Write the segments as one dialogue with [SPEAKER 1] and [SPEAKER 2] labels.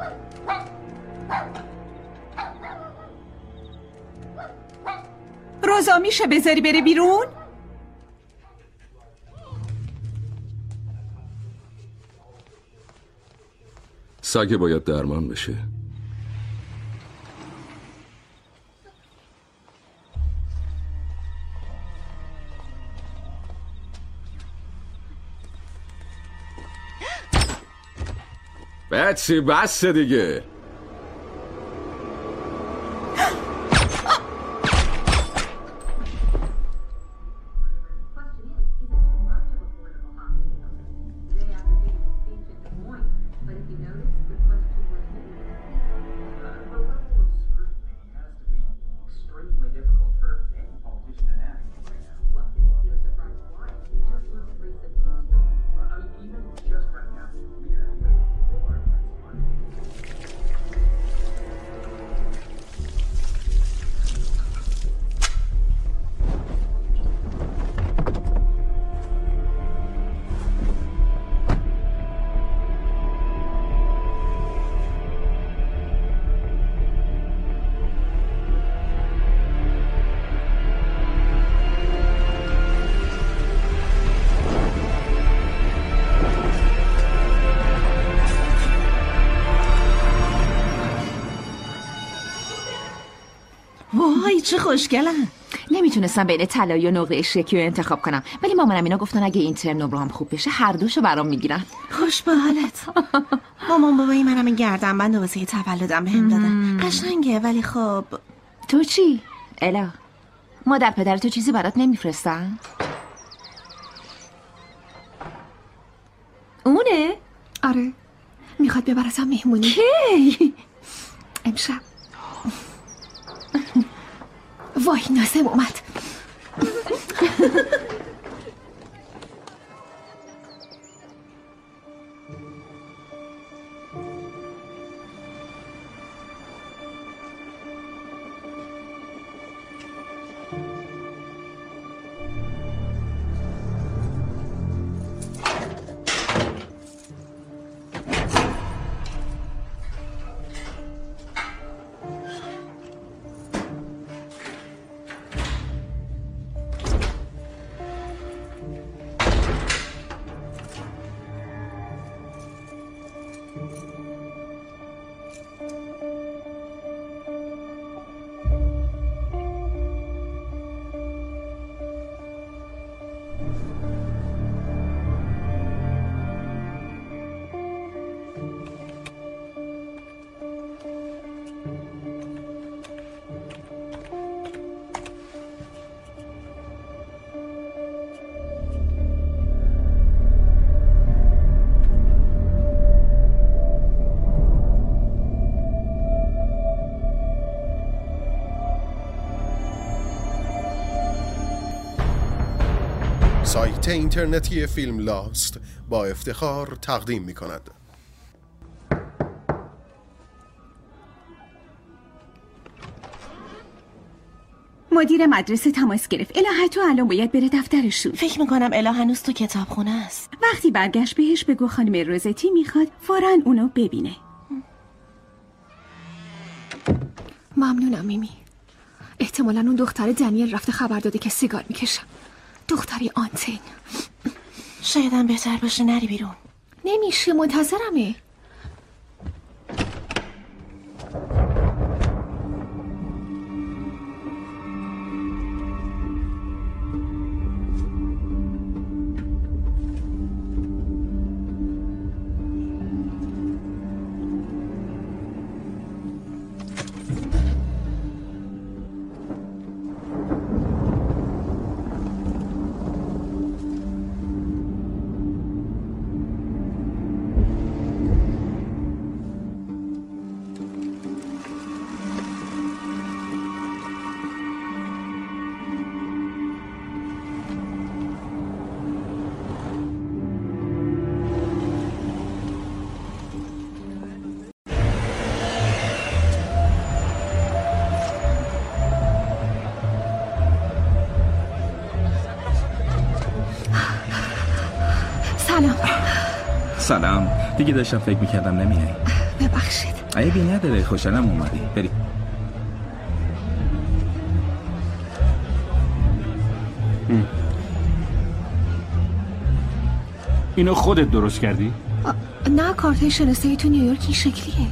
[SPEAKER 1] روزا میشه بذاری بره بیرون؟
[SPEAKER 2] سگ باید درمان بشه. بچی بس دیگه.
[SPEAKER 1] وای چه خوشگلن.
[SPEAKER 3] نمیتونستم بین طلایی و نقره شکی رو انتخاب کنم، ولی مامانم اینا گفتن اگه این ترم نمره‌ام خوب بشه هر دوشو برام میگیرن.
[SPEAKER 1] خوش به حالت. مامان بابایی منم این گردنبند واسه تولدم بهم دادن. قشنگه ولی خب
[SPEAKER 3] تو چی؟ الا مادر پدر تو چیزی برات نمیفرستن؟ اونه؟
[SPEAKER 4] آره میخواد ببرتم مهمونی.
[SPEAKER 3] کی؟
[SPEAKER 4] امشب. وای نازم اومد.
[SPEAKER 5] سایت اینترنتی فیلم لاست با افتخار تقدیم می کند.
[SPEAKER 1] مدیر مدرسه تماس گرفت. الا تو الان باید بره دفترشون. فکر میکنم الا هنوز تو کتابخونه است. وقتی برگشت بهش بگو خانم روزتی میخواد فوراً اونو ببینه.
[SPEAKER 4] ممنونم میمی. احتمالاً اون دختر دنیل رفته خبر داده که سیگار میکشم. دختری آنتین.
[SPEAKER 1] شایدم بهتر باشه نری بیرون.
[SPEAKER 4] نمیشه منتظرمه.
[SPEAKER 6] سلام. دیگه داشتم فکر میکردم نمیای.
[SPEAKER 4] ببخشید.
[SPEAKER 6] عیبی نداره، خوشحالم اومدی. بریم.
[SPEAKER 7] اینو خودت درست کردی؟
[SPEAKER 4] نه، کارت شناسایی تو نیویورک این شکلیه.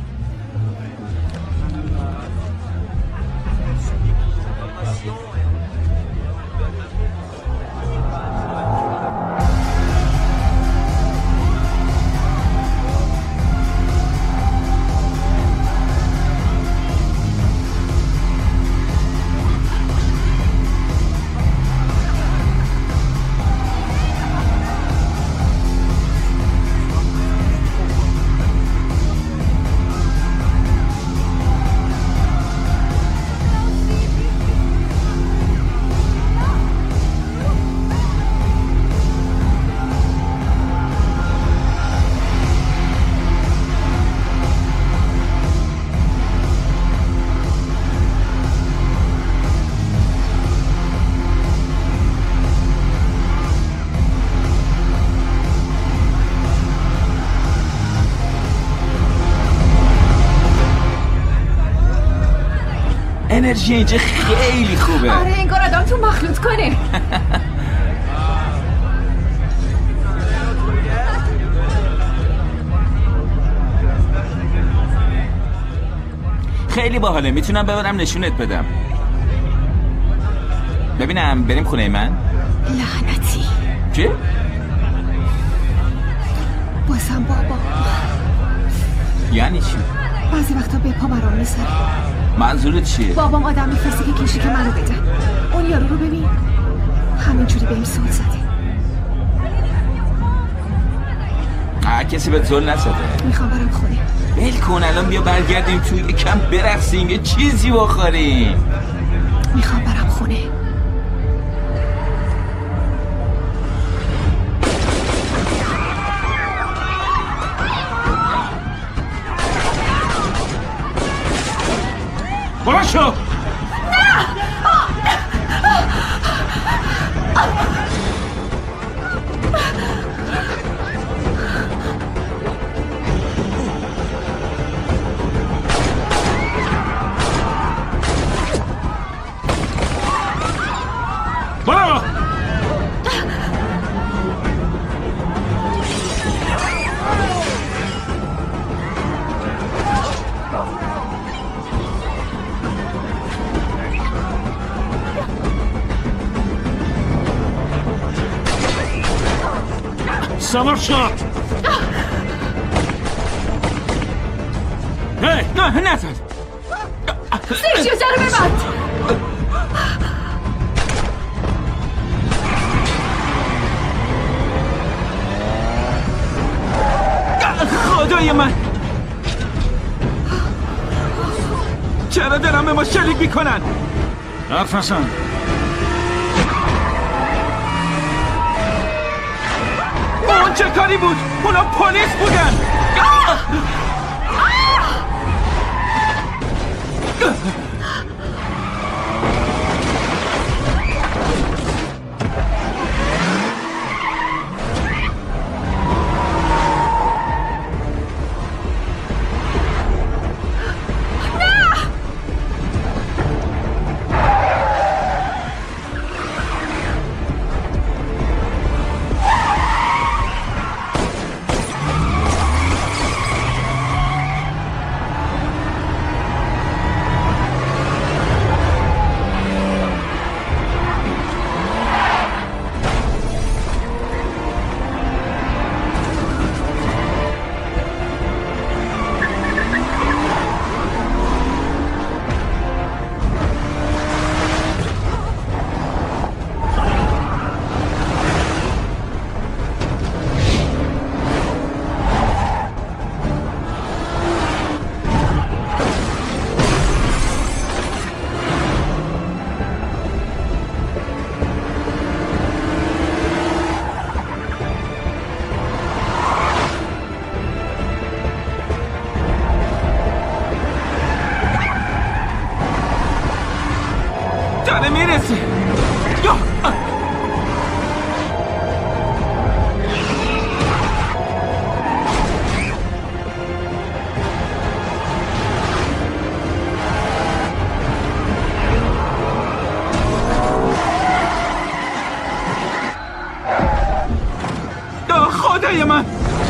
[SPEAKER 6] انرژی اینجا خیلی خوبه.
[SPEAKER 3] آره انگار آدم تو مخلوط کنه.
[SPEAKER 6] خیلی باحاله، میتونم ببرم نشونت بدم. ببینم بریم خونه من؟
[SPEAKER 4] لعنتی.
[SPEAKER 6] چی؟
[SPEAKER 4] بازم بابا.
[SPEAKER 6] یعنی چی؟
[SPEAKER 4] بعضی وقتا به پا برام میسره.
[SPEAKER 6] منظورت چیه؟
[SPEAKER 4] بابام آدم میفرسته که کشی که منو بده. اون یارو رو ببین، همینجوری بهم زل زده.
[SPEAKER 6] کسی به زل نزده.
[SPEAKER 4] میخوام برم خونه.
[SPEAKER 6] ول کن، الان بیا برگردیم تو یکم برقصیم، یه چیزی بخوریم.
[SPEAKER 4] میخوام برم خونه.
[SPEAKER 7] باشو. برو. سوار شو. هی
[SPEAKER 6] نه نزد.
[SPEAKER 3] سرجیو جرو ببند.
[SPEAKER 6] خدای من، چرا دارم به ما شلیک میکنن؟
[SPEAKER 7] حرف نزن.
[SPEAKER 6] اون چه کاری بود؟ اونا پلیس بودن. خدای من.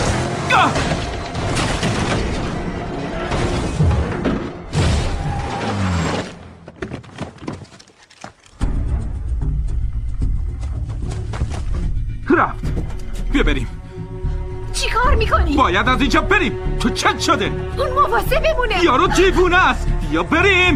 [SPEAKER 6] رفت. بیا بریم.
[SPEAKER 4] چی کار میکنی؟
[SPEAKER 6] باید از اینجا بریم. تو چت شده؟
[SPEAKER 4] اون مواسه بمونه.
[SPEAKER 6] یارو دیوونه است. بیا بریم.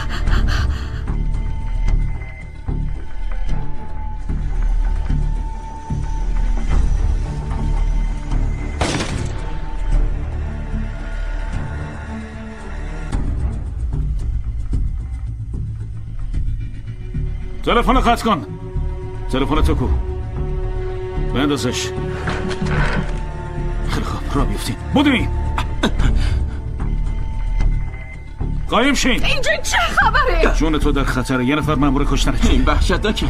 [SPEAKER 7] تلفن قطع کن. تلفن تو کو؟ بندازش. خیلی خوب را بیفتیم. بودیم قایم شین.
[SPEAKER 4] اینجا چه خبره؟
[SPEAKER 7] جون تو در خطره. یه نفر مأمور کشتنه.
[SPEAKER 6] این وحشتناکه.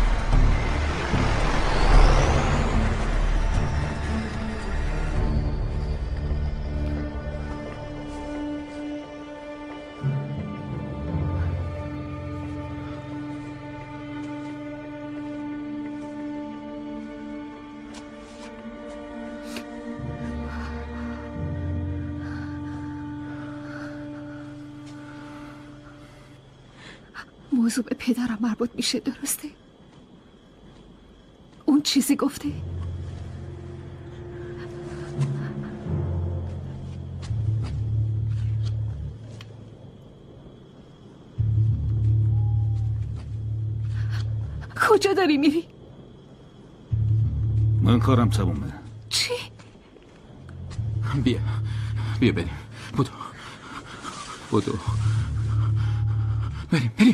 [SPEAKER 4] موضوع به پدرم مربوط میشه، درسته؟ اون چیزی گفته؟ کجا داری میری؟
[SPEAKER 7] من کارم تمومه.
[SPEAKER 4] چی؟
[SPEAKER 6] بیا بریم. بودو بریم.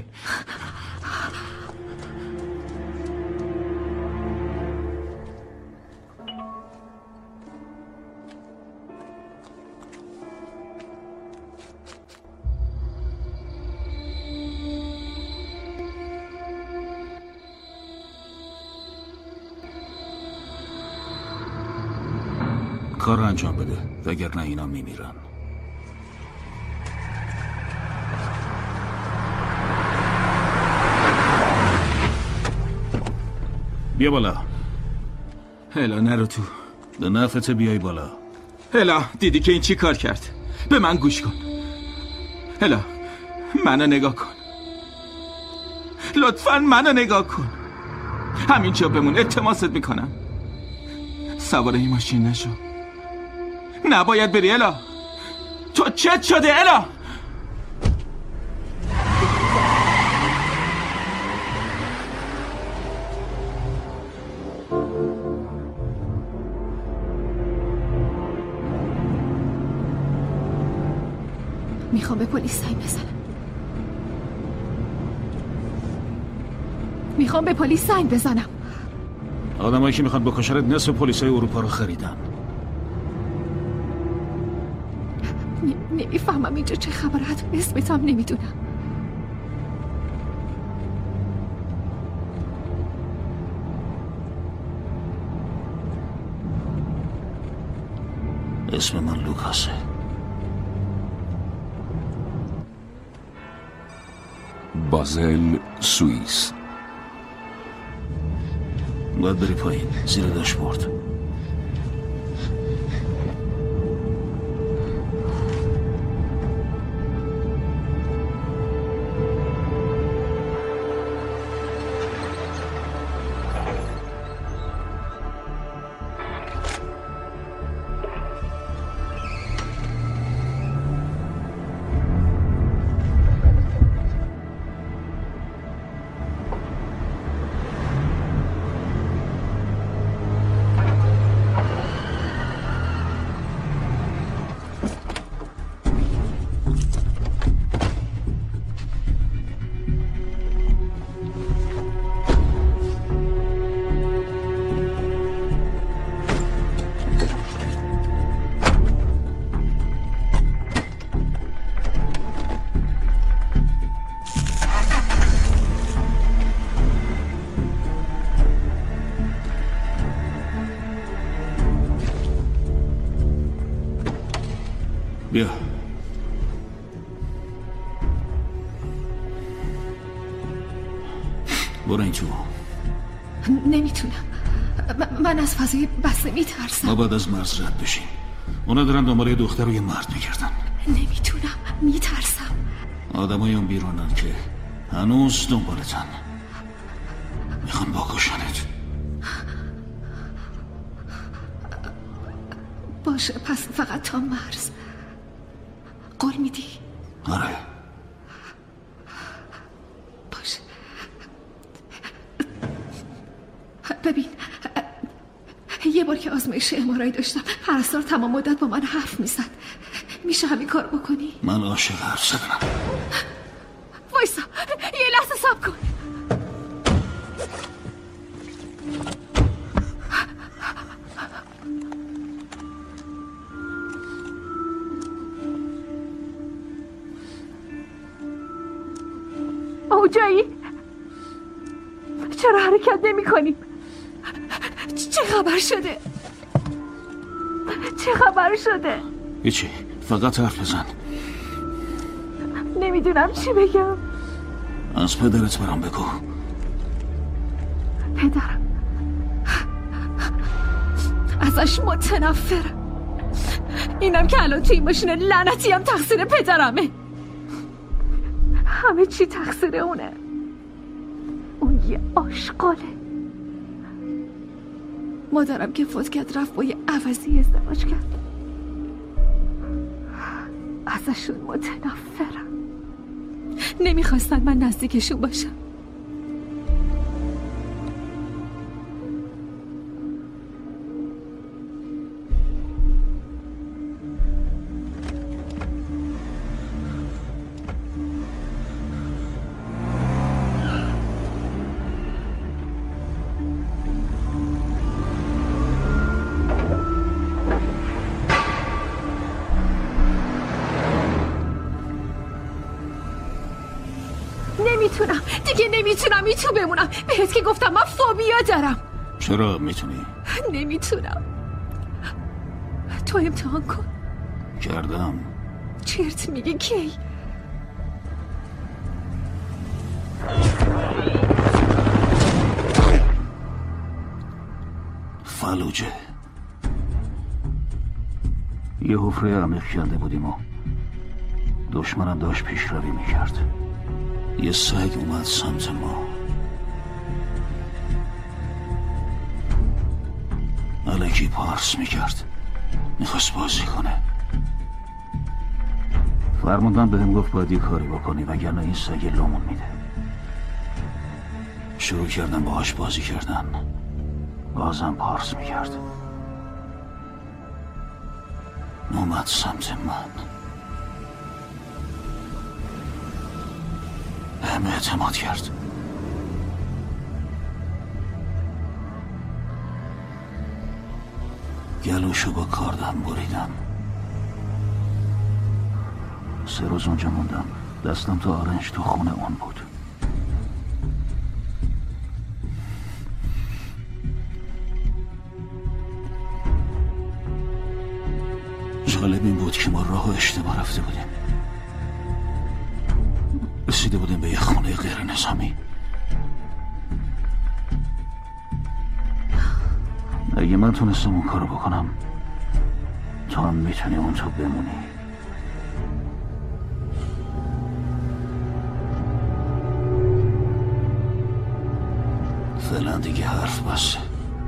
[SPEAKER 7] کار رو انجام بده وگرنه اینا میمیرن. بیا بالا.
[SPEAKER 6] هلا نرو تو.
[SPEAKER 7] به نفت بیای بالا.
[SPEAKER 6] هلا دیدی که این چی کار کرد؟ به من گوش کن. هلا منو نگاه کن. لطفاً منو نگاه کن. همینجا بمون، التماست میکنم. سوار این ماشین نشو. نباید بری الا. تو چت شده الا؟
[SPEAKER 4] میخوام به پلیس زنگ بزنم. میخوام به پلیس زنگ بزنم.
[SPEAKER 7] آدمایی که میخوان بکشنت نصف پلیسای اروپا رو خریدن.
[SPEAKER 4] نمیفهمم اینجا چه خبره، حتی اسمتم نمیدونم.
[SPEAKER 7] اسم من لوکاسه.
[SPEAKER 2] بازل، سوئیس.
[SPEAKER 7] باید بری پایین زیر داشبورد. بیا. برو این تو.
[SPEAKER 4] نمیتونم. من از فضای بسته میترسم.
[SPEAKER 7] ما بعد از مرز رد بشیم. اونا دارن دنبال دختر و یه مرد میگردن.
[SPEAKER 4] نمیتونم، میترسم.
[SPEAKER 7] آدمای اون بیرونن که هنوز دنبالتن، میخوان بکشنت.
[SPEAKER 4] باشه، پس فقط تا مرز. قول میدی؟
[SPEAKER 7] آره.
[SPEAKER 4] باشه. ببین، یه بار که آزمایش MRI داشتم، پرستار تمام مدت با من حرف میزد. میشه همین کار بکنی؟
[SPEAKER 7] من عاشق حرف زدنم.
[SPEAKER 4] وایسا، یه لحظه صبر کن. اوجایی؟ چرا حرکت نمی کنی؟ چه خبر شده؟ چه خبر شده؟
[SPEAKER 7] هیچی، فقط حرف بزن.
[SPEAKER 4] نمیدونم چی بگم.
[SPEAKER 7] از پدرت برام بگو.
[SPEAKER 4] پدرم ازش متنفرم. اینم که الان توی ماشین لعنتی هم تقصیر پدرمه. همه چی تقصیر اونه. اون یه آشغاله. مادرم که فوت کرد رفت با یه عوضی ازدواج کرد. ازشون متنفرم. نمیخواستن من نزدیکشون باشم. دیگه نمیتونم این تو بمونم. بهت که گفتم من فوبیا دارم.
[SPEAKER 7] چرا میتونی؟
[SPEAKER 4] نمیتونم. تو امتحان کن.
[SPEAKER 7] کردم.
[SPEAKER 4] چرت میگی کی؟
[SPEAKER 7] فلوجه. یه حفره عمیق کنده بودیم و دشمنم داشت پیشروی میکرد. یه سگ اومد سمت ما. الکی پارس میکرد. میخواست بازی کنه. فرماندن بهم گفت باید یه کاری بکنی وگرنه این سگ لامون میده. شروع کردم باهاش بازی کردن. بازم پارس میکرد. اومد سمت من. بهم اعتماد کرد. گلوشو با کاردم بریدم. 3 روز اونجا موندم. دستم تا آرنج تو خونه اون بود. جالب این بود که ما راه اشتباه رفته بودیم. رسیده بودیم به یه خونه غیر نظامی. اگه من تونستم اون کارو بکنم تو هم میتونی اون تو بمونی. فعلا دیگه حرف بسه.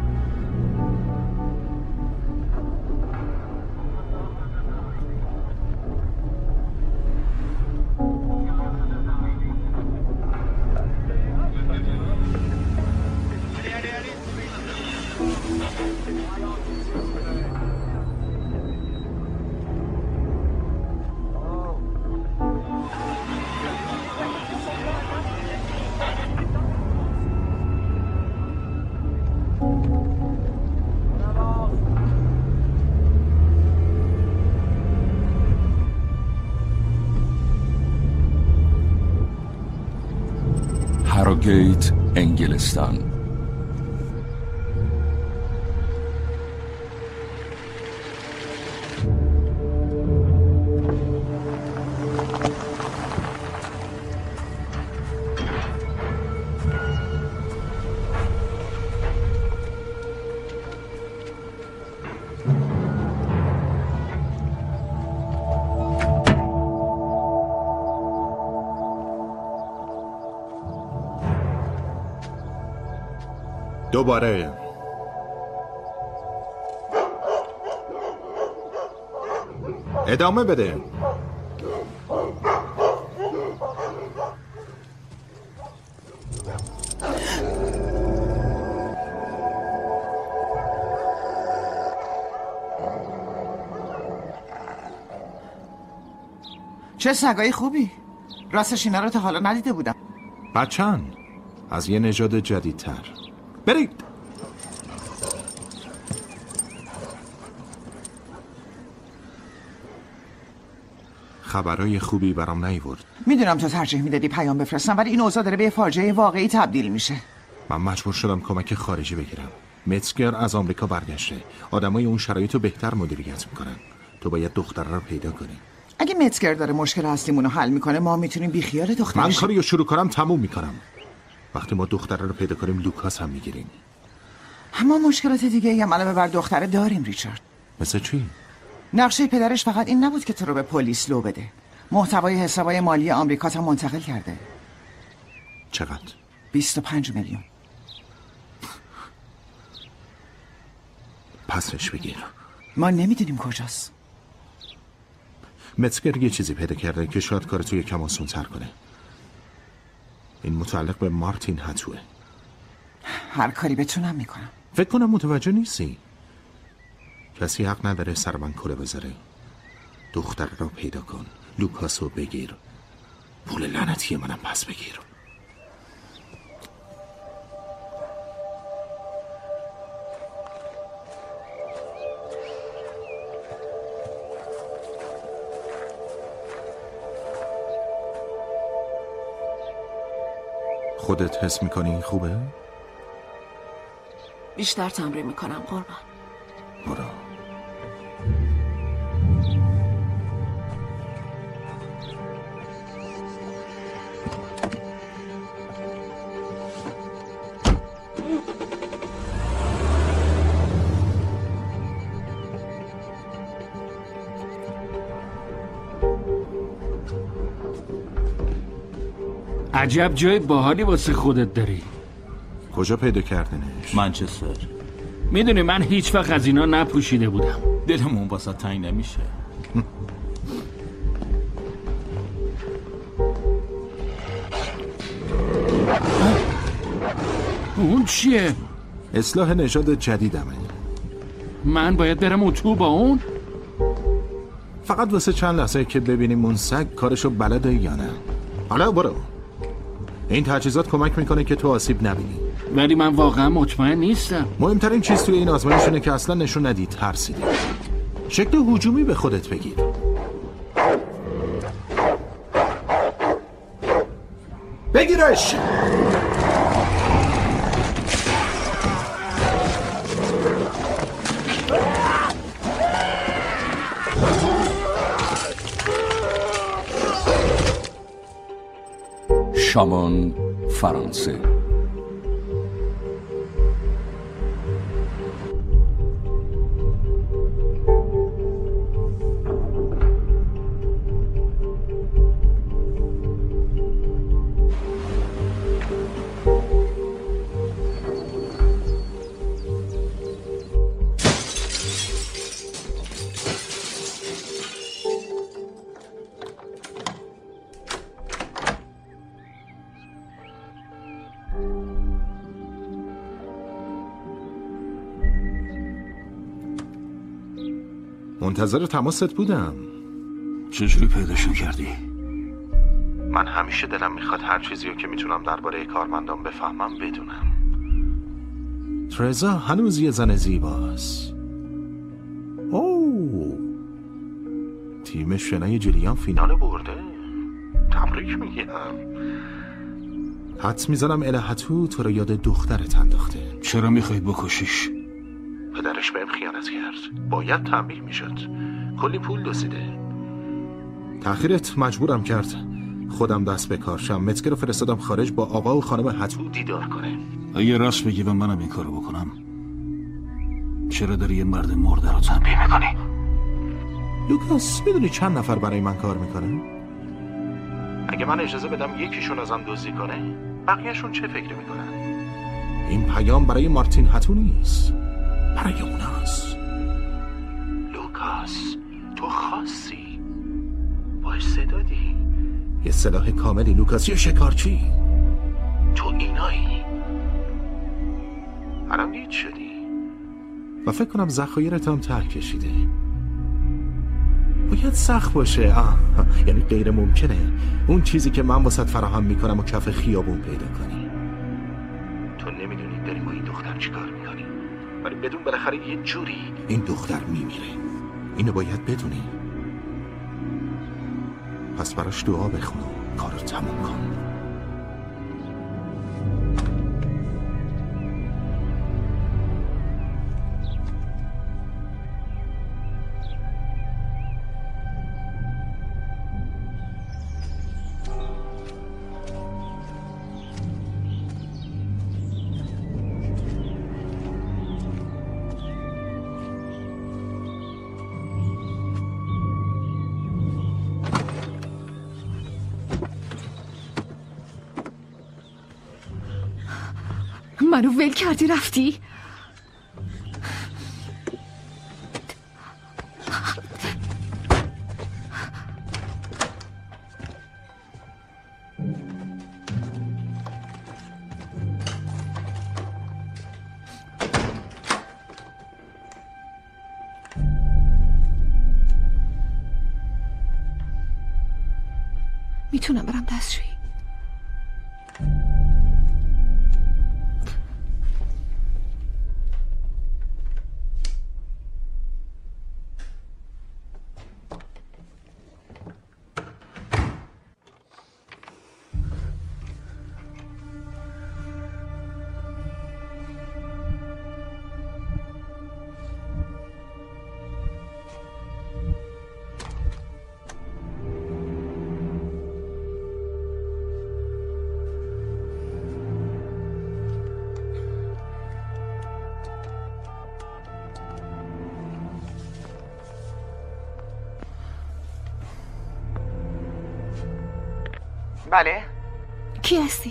[SPEAKER 2] هاروگیت، انگلستان.
[SPEAKER 5] دوباره ادامه بده.
[SPEAKER 8] چه سگای خوبی. راستش اینا رو تا حالا ندیده بودم.
[SPEAKER 5] بچن از یه نژاد جدیدتر. برید. خبرای خوبی برام نیورد.
[SPEAKER 8] میدونم تو ترجیح میدادی پیام بفرستم، ولی این اوضاع داره به فاجعه واقعی تبدیل میشه.
[SPEAKER 5] من مجبور شدم کمک خارجی بگیرم. متزگر از آمریکا برگشته. آدمای اون شرایطو بهتر مدیریت میکنن. تو باید دختره رو پیدا کنی.
[SPEAKER 8] اگه متزگر داره مشکل اصلیمون رو حل میکنه، ما میتونیم بیخیال دخترش.
[SPEAKER 5] من کاریو شروع کنم تموم میکنم. وقتی ما دختره رو پیدا کنیم لوکاس هم میگیریم.
[SPEAKER 8] اما مشکلات دیگه هم علاوه بر دختره داریم ریچارد.
[SPEAKER 5] مثل چی؟
[SPEAKER 8] نقشه پدرش فقط این نبود که تو رو به پلیس لو بده. محتوای حسابای مالی آمریکا هم منتقل کرده.
[SPEAKER 5] چقدر؟
[SPEAKER 8] 25 میلیون.
[SPEAKER 5] پسش بگیر.
[SPEAKER 8] ما نمیدونیم کجاست.
[SPEAKER 5] متزگر یه چیزی پیدا کرده که شاید کار توی کم آسون تر کنه. این متعلق به مارتین هتوه.
[SPEAKER 8] هر کاری بتونم میکنم.
[SPEAKER 5] فکر کنم متوجه نیستی. کسی حق نداره سر من کله بذاره. دختر رو پیدا کن. لوکاس رو بگیر. پول لعنتی منم پس بگیر. خودت حس میکنی این خوبه؟
[SPEAKER 1] بیشتر تمرین میکنم قربان.
[SPEAKER 5] برو.
[SPEAKER 9] عجب جای باحالی واسه خودت داری.
[SPEAKER 5] کجا پیدا کردنش؟
[SPEAKER 6] منچستر.
[SPEAKER 9] میدونی من هیچ وقت از اینا نپوشیده بودم.
[SPEAKER 6] دلمون واسه تنگ نمیشه.
[SPEAKER 9] اون چیه؟
[SPEAKER 5] اصلاح نژاد جدیدمه.
[SPEAKER 9] من باید برم اتو با اون؟
[SPEAKER 5] فقط واسه چند لحظه که ببینیم اون سگ کارشو بلده یا نه. حالا برو. این تجهیزات کمک میکنه که تو آسیب نبینی.
[SPEAKER 9] ولی من واقعا مطمئن نیستم.
[SPEAKER 5] مهمترین چیز توی این آزمایش اینه که اصلا نشون ندی ترسیدی. شکل هجومی به خودت بگیر. بگیرش.
[SPEAKER 2] شامان، فرانسه.
[SPEAKER 5] منتظر تماست بودم.
[SPEAKER 7] چجوری پیداشون کردی؟
[SPEAKER 5] من همیشه دلم میخواد هر چیزی رو که میتونم درباره کارمندان بفهمم بدونم. ترزا هنوز یه زن زیباست. اوه، تیم شنای جلیان فینال برده. تبریک میگم. حدس میزنم الهتو تو رو یاد دخترت انداخته.
[SPEAKER 7] چرا میخوای بکشیش؟
[SPEAKER 5] پدرش بهم خیانت کرد. باید تنبیه میشد. کلی پول دزدیده. تأخیرت مجبورم کرد خودم دست به کار شم. متزگر رو فرستادم خارج با آقا و خانم هتو دیدار کنه.
[SPEAKER 7] اگه راست بگی و منم این کارو بکنم، چرا داری یه مرد مرده رو تنبیه میکنی؟
[SPEAKER 5] لوکاس، میدونی چند نفر برای من کار میکنه؟ اگه من اجازه بدم یکیشون ازم دزدی کنه، بقیهشون چه فکری میکنن؟ این پیام برای مارتین هتو نیست، برای اوناست. لوکاس تو خاصی، با استعدادی، یه سلاح کاملی لوکاس، یه شکارچی. تو اینایی. الان گیج شدی و فکر کنم ذخایرت هم ته کشیده. باید سخت باشه. یعنی غیر ممکنه اون چیزی که من واسط فراهم میکنم و کف خیابون پیدا کنی. تو نمیدونی داری با این دختر چیکار میکنی، ولی بدون بالاخره یه جوری این دختر میمیره. اینو باید بدونی. پس براش دعا بخون و کارو تموم کن.
[SPEAKER 4] منو ول کردی رفتی؟ میتونم برم دستشویی؟
[SPEAKER 8] بله؟
[SPEAKER 4] کی هستی؟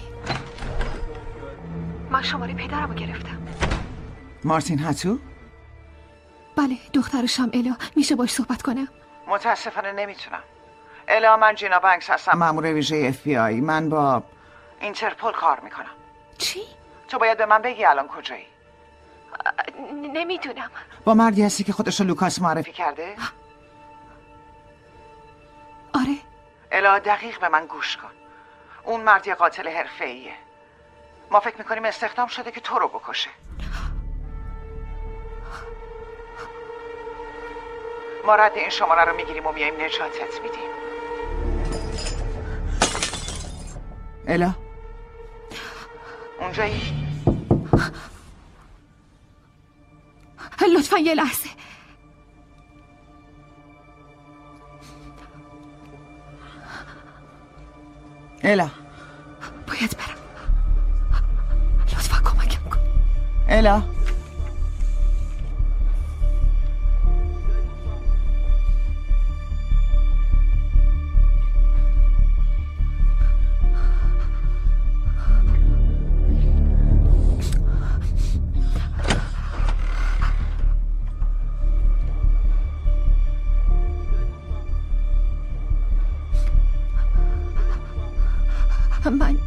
[SPEAKER 4] من شماره پدرمو گرفتم.
[SPEAKER 8] مارتین هتو؟
[SPEAKER 4] بله، دخترشم الا. میشه باش صحبت کنم؟
[SPEAKER 8] متاسفانه نمیتونم. الا، من جینا بنکس هستم، مأمور ویژه FBI. من با اینترپول کار میکنم.
[SPEAKER 4] چی؟
[SPEAKER 8] تو باید به من بگی الان کجایی.
[SPEAKER 4] نمیدونم.
[SPEAKER 8] با مردی هستی که خودش رو لوکاس معرفی کرده؟
[SPEAKER 4] آره.
[SPEAKER 8] الا، دقیق به من گوش کن. اون مرد یه قاتل حرفه‌ایه. ما فکر میکنیم استخدام شده که تو رو بکشه. ما رد این شماره رو میگیریم و میایم نجاتت میدیم. الا، اونجایی؟
[SPEAKER 4] لطفا یه لحظه.
[SPEAKER 8] الا،
[SPEAKER 4] باید برم. لطفا کمکم کن.
[SPEAKER 8] الا،
[SPEAKER 4] من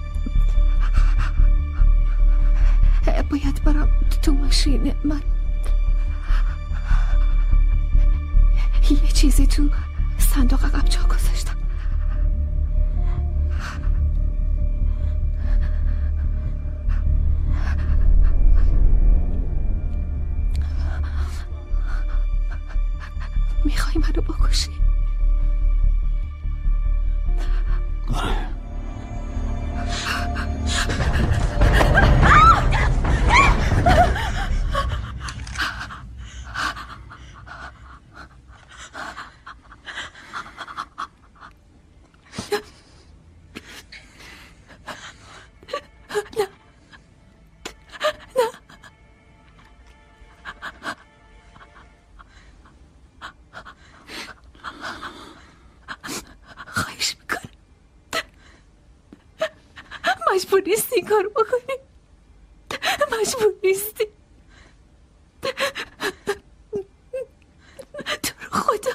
[SPEAKER 4] باید برم تو ماشین. من یه چیزی تو صندوق عقب جا گذاشتم. میخوای منو بکشی؟ مجبور نیستی این کارو بکنی. من مجبور نیستی. تو رو خدا.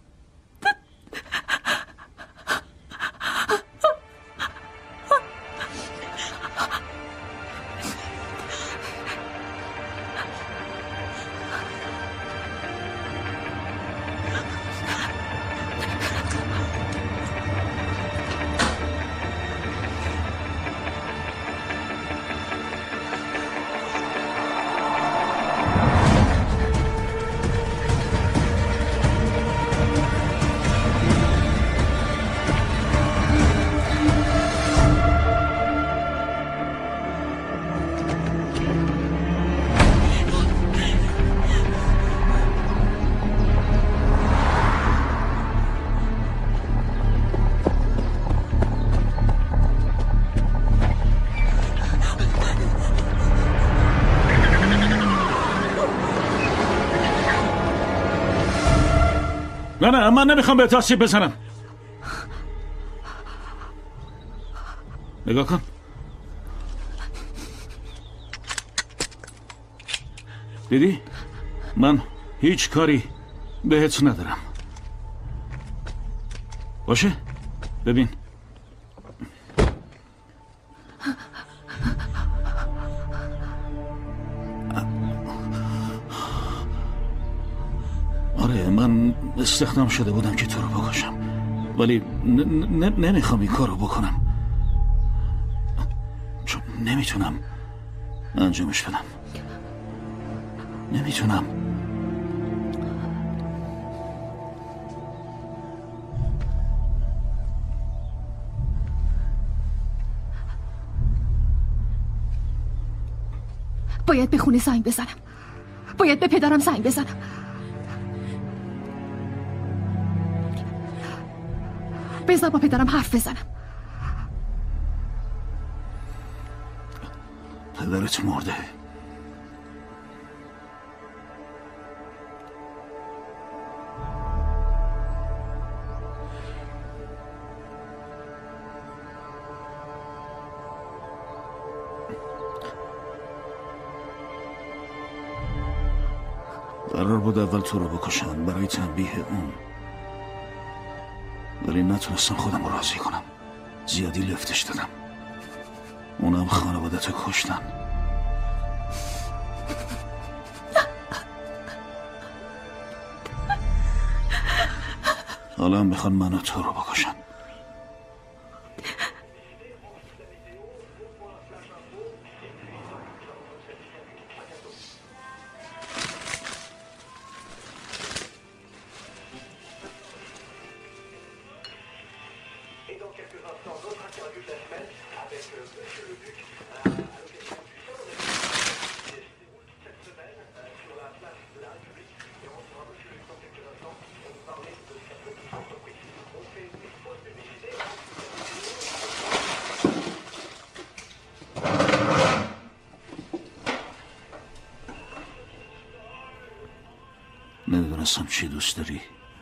[SPEAKER 9] نه من نمیخوام به آسیب بزنم. نگاه کن. دیدی؟ من هیچ کاری بهت ندارم. باشه؟ ببین. آره من استخدام شده بودم که تو رو بکشم، ولی نمیخوام این کار رو بکنم چون نمیتونم انجامش بدم. نمیتونم.
[SPEAKER 4] باید به خونه زنگ بزنم. باید به پدرم زنگ بزنم. بذار با پدرم حرف بزنم.
[SPEAKER 7] پدرت مرده. قرار بود اول تو رو بکشم برای تنبیه اون، ولی نتونستم خودم رو راضی کنم. زیادی لفتش دادم. اونم خانوادتو کشتن. حالا هم میخوان منو تو رو بکشن. نمیدونستم چی دوست داری.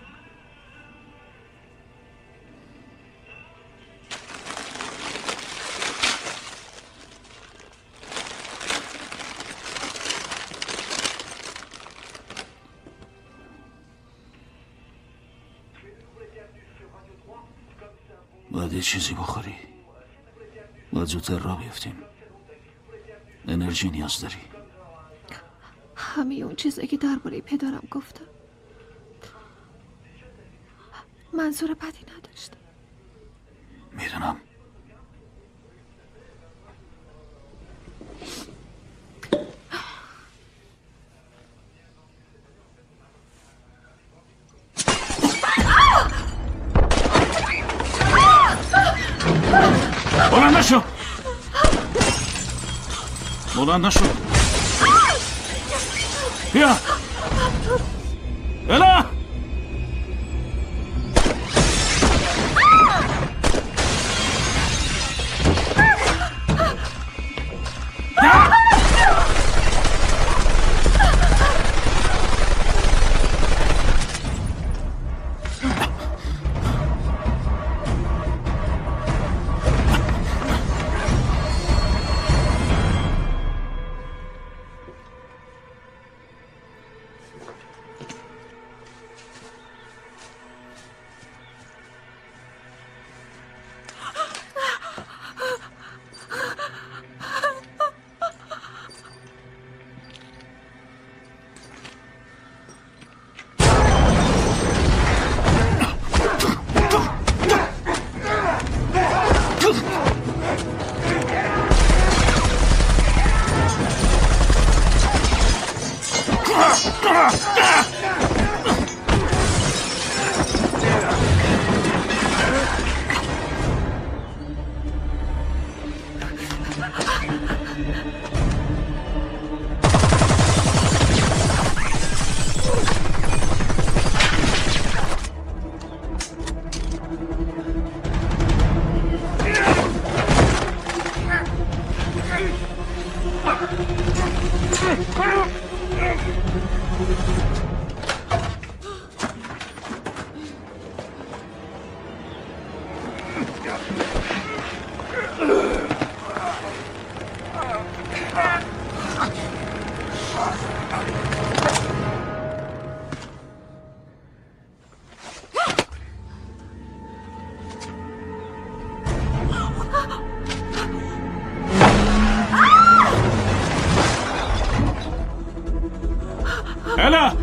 [SPEAKER 7] باید یه چیزی بخوری. باید زودتر راه بیفتیم. انرژی نیاز داری.
[SPEAKER 4] همه اون چیزایی که درباره پدرم گفتم منظور بدی نداشتم.
[SPEAKER 7] میدونم.
[SPEAKER 9] بلند نشو. بلند نشو. بیا الا.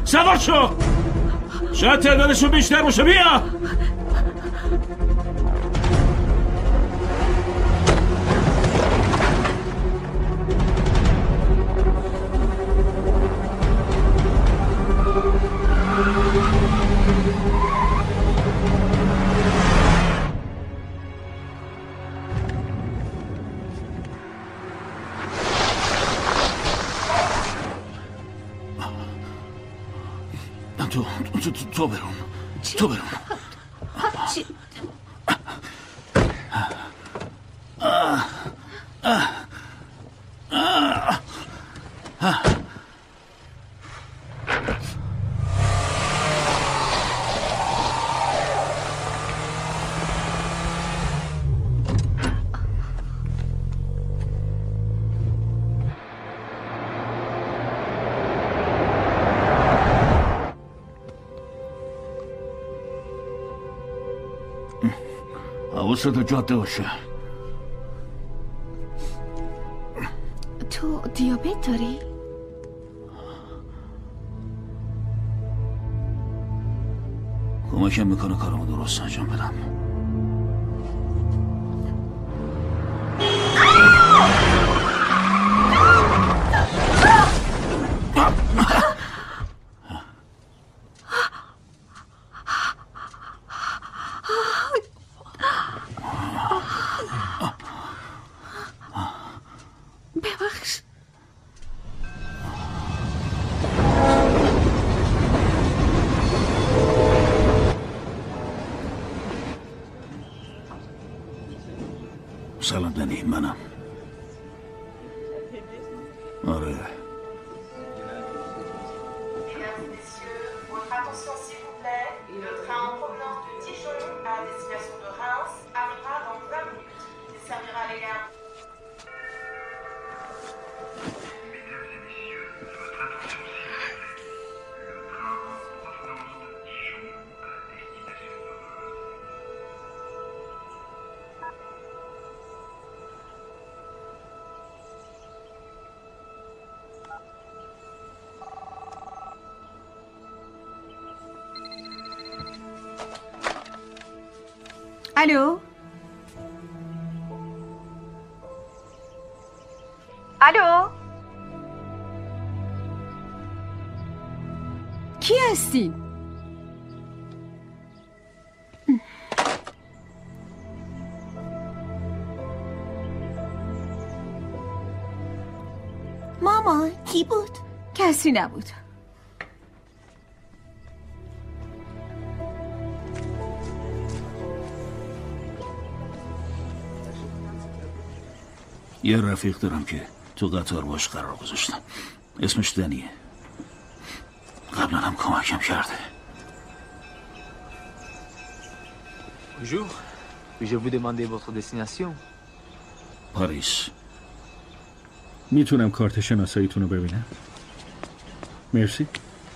[SPEAKER 9] سوار شو. شاید تعدادشون بیشتر باشه. بیا. تو برون. تو برون.
[SPEAKER 4] چی؟
[SPEAKER 9] حواست جاده باشه.
[SPEAKER 4] تو دیابت داری؟
[SPEAKER 9] کمکم میکنه کارمو درست انجام بدم.
[SPEAKER 4] ببخش.
[SPEAKER 9] سلام دنی، منم. آره.
[SPEAKER 1] الو؟ الو؟ کی هستی؟
[SPEAKER 10] ماما کی بود؟
[SPEAKER 1] کسی نبود.
[SPEAKER 9] یه رفیق دارم که تو قطار باش قرار گذاشتم. اسمش دنیه. قبلا هم کمکم کرده.
[SPEAKER 11] Bonjour. Puis-je vous demander votre destination?
[SPEAKER 9] پاریس.
[SPEAKER 12] میتونم کارت شناساییتون رو ببینم؟ مرسی.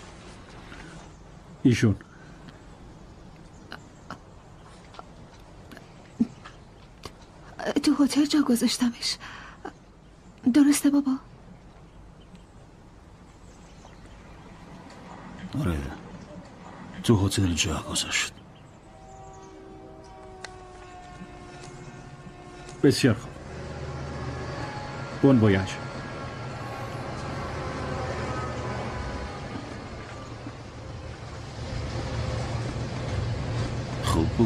[SPEAKER 12] ایشون
[SPEAKER 4] تو هتل جا گذاشتمش. درسته بابا؟
[SPEAKER 9] آره، تو هتل جا گذاشت.
[SPEAKER 12] بسیار خوب. بون ویاژ.
[SPEAKER 9] خوب بود.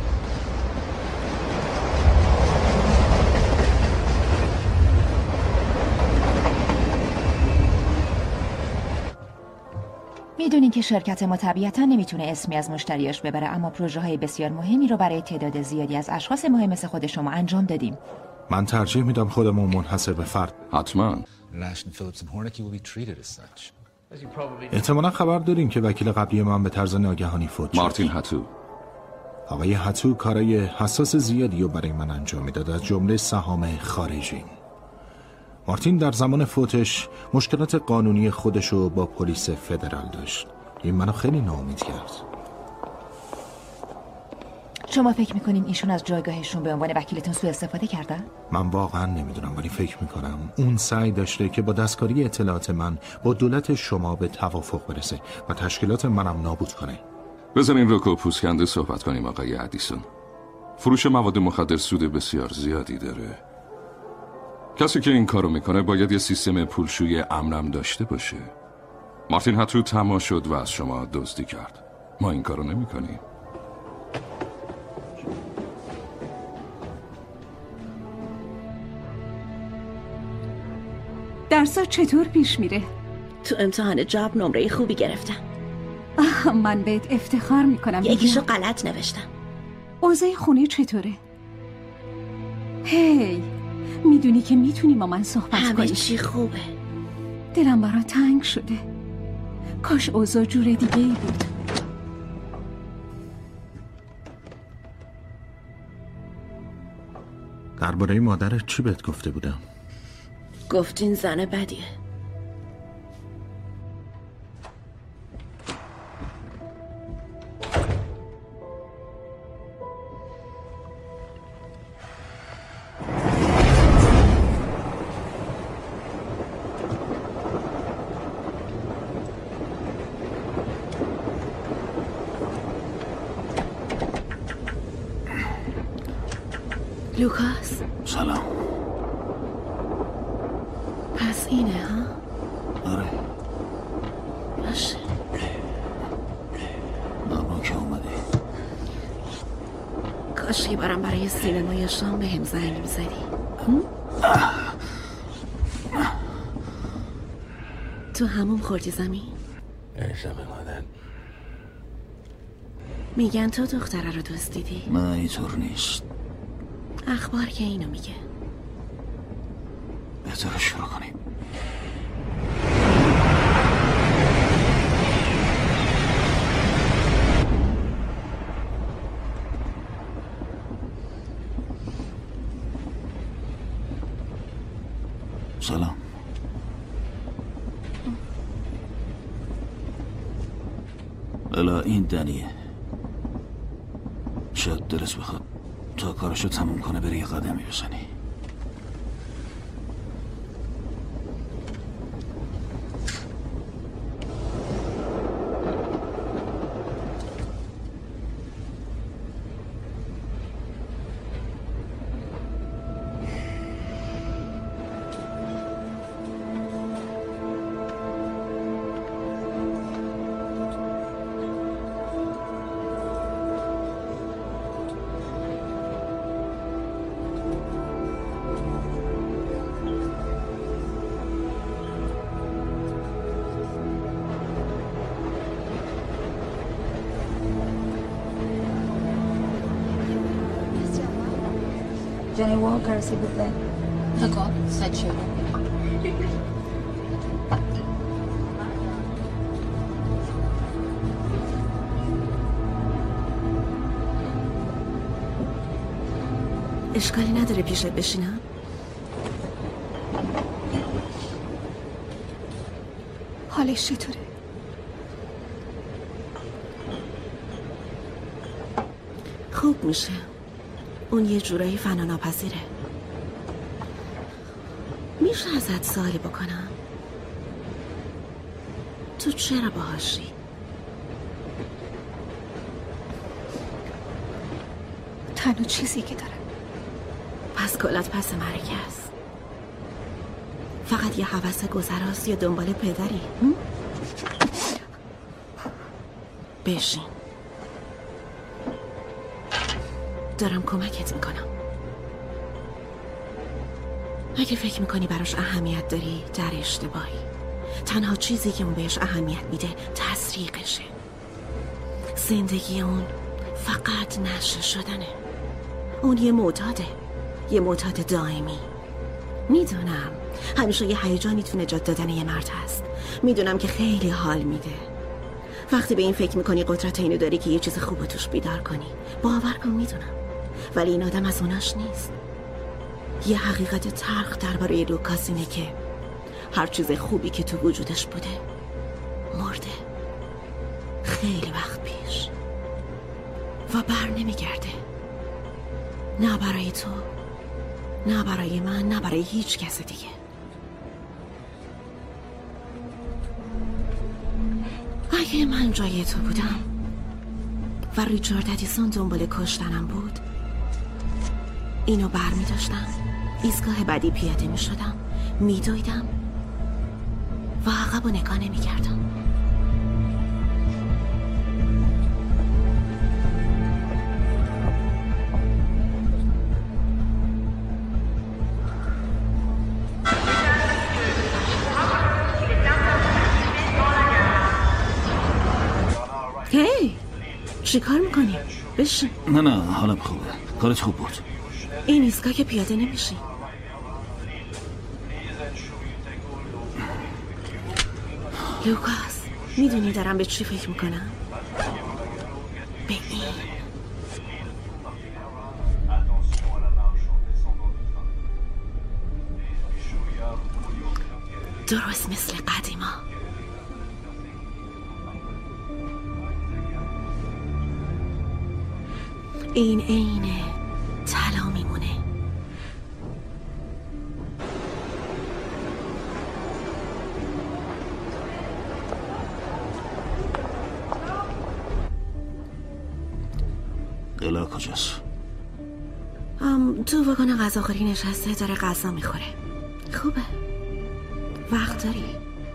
[SPEAKER 3] میدونین که شرکت ما طبیعتا نمیتونه اسمی از مشتریاش ببره، اما پروژه های بسیار مهمی رو برای تعداد زیادی از اشخاص مهم مثل خود شما انجام دادیم.
[SPEAKER 5] من ترجیح میدم خودمون منحصر به فرد.
[SPEAKER 2] حتما.
[SPEAKER 5] احتمالا خبر دارین که وکیل قبلی من به طرز ناگهانی فوت شد.
[SPEAKER 2] مارتین هتو.
[SPEAKER 5] آقای هتو کارای حساس زیادی رو برای من انجام میداد، از جمله سهام خارجی. مارتین در زمان فوتش مشکلات قانونی خودشو با پلیس فدرال داشت. این منو خیلی ناامید کرد.
[SPEAKER 3] شما فکر میکنین ایشون از جایگاهشون به عنوان وکیلتون سوء استفاده کردن؟
[SPEAKER 5] من واقعا نمیدونم، ولی فکر میکنم اون سعی داشته که با دستکاری اطلاعات من با دولت شما به توافق برسه و تشکیلات منم نابود کنه.
[SPEAKER 2] بذارین روکو پوسکنده صحبت کنیم آقای ادیسون. فروش مواد مخدر سود بسیار زیادی داره. کسی که این کارو میکنه باید یه سیستم پولشوی امنم داشته باشه. مارتین هترو طماع شد و از شما دزدی کرد. ما این کارو نمیکنیم.
[SPEAKER 1] درسا چطور پیش میره؟
[SPEAKER 10] تو امتحان جاب نمره خوبی گرفتم.
[SPEAKER 1] من بهت افتخار میکنم.
[SPEAKER 10] یکیشو غلط نوشتم.
[SPEAKER 1] اوضاع خونه چطوره؟ هی، میدونی که میتونی با من صحبت کنی؟
[SPEAKER 10] همه چی خوبه.
[SPEAKER 1] دلم برا تنگ شده. کاش اوضاع جور دیگه ای بود.
[SPEAKER 5] درباره مادرت چی بهت گفته بودم؟
[SPEAKER 10] گفتین زن بدیه. لوکاس.
[SPEAKER 7] سلام.
[SPEAKER 10] پس اینه ها؟
[SPEAKER 7] آره.
[SPEAKER 10] باشه.
[SPEAKER 7] ممنون که اومدی.
[SPEAKER 10] کاش یه بارم برای سینمای شام به هم زنگ میزدی. تو همون خوردی زمین؟ میگن تو دختره رو دزدیدی؟
[SPEAKER 7] نه اینطور نیست.
[SPEAKER 10] اخبار که اینو میگه.
[SPEAKER 7] بهتره شروع کنیم. سلام. الا این دنیه. شاید دلت بخواد تا کارشو تموم کنه بری یه قدمی بزنی.
[SPEAKER 13] Jenny Walker, s'il vous plaît.
[SPEAKER 14] D'accord, ça tue.
[SPEAKER 10] اشکالی نداره پیشت بشینم؟
[SPEAKER 4] حالش چطوره؟
[SPEAKER 10] خوب میشه. اون یه جورایی فنا ناپذیره. میشه ازت سوالی بکنم؟ تو چرا باهاشی؟
[SPEAKER 4] تنها چیزی که دارم.
[SPEAKER 10] پس کلات پس مرکه است. فقط یه هوس گذراست یا دنبال پدری؟ بشین. دارم کمکت میکنم. اگه فکر میکنی براش اهمیت داری در اشتباهی. تنها چیزی که اون بهش اهمیت میده تسریقشه. زندگی اون فقط نشه شدنه. اون یه معتاده، یه معتاد دائمی. میدونم همیشه یه هیجانی تو نجات دادن یه مرد هست. میدونم که خیلی حال میده وقتی به این فکر میکنی قدرت اینو داری که یه چیز خوب توش بیدار کنی. باور کن میدونم، ولی این آدم از اوناش نیست. یه حقیقت تلخ درباره لوکاس اینه که هر چیز خوبی که تو وجودش بوده مرده. خیلی وقت پیش. و بر نمیگرده. نه برای تو، نه برای من، نه برای هیچ کس دیگه. اگه من جای تو بودم و ریچارد ادیسون دنبال کشتنم بود، اینو بر می داشتم، ایستگاه بعدی پیاده می شدم، می دویدم و عقب و نگاه نمی کردم. هی چی کار میکنی؟ بشین.
[SPEAKER 9] نه حالم خوبه. کارت خوب بود.
[SPEAKER 10] این ایستگاه که پیاده نمیشی. لوکاس میدونی دارم به چی فکر میکنم؟ به این. درست مثل قدیما. این عینه طلا میمونه.
[SPEAKER 9] الا کجاست؟
[SPEAKER 10] تو واگن غذاخوری نشسته، داره غذا میخوره. خوبه، وقت داری.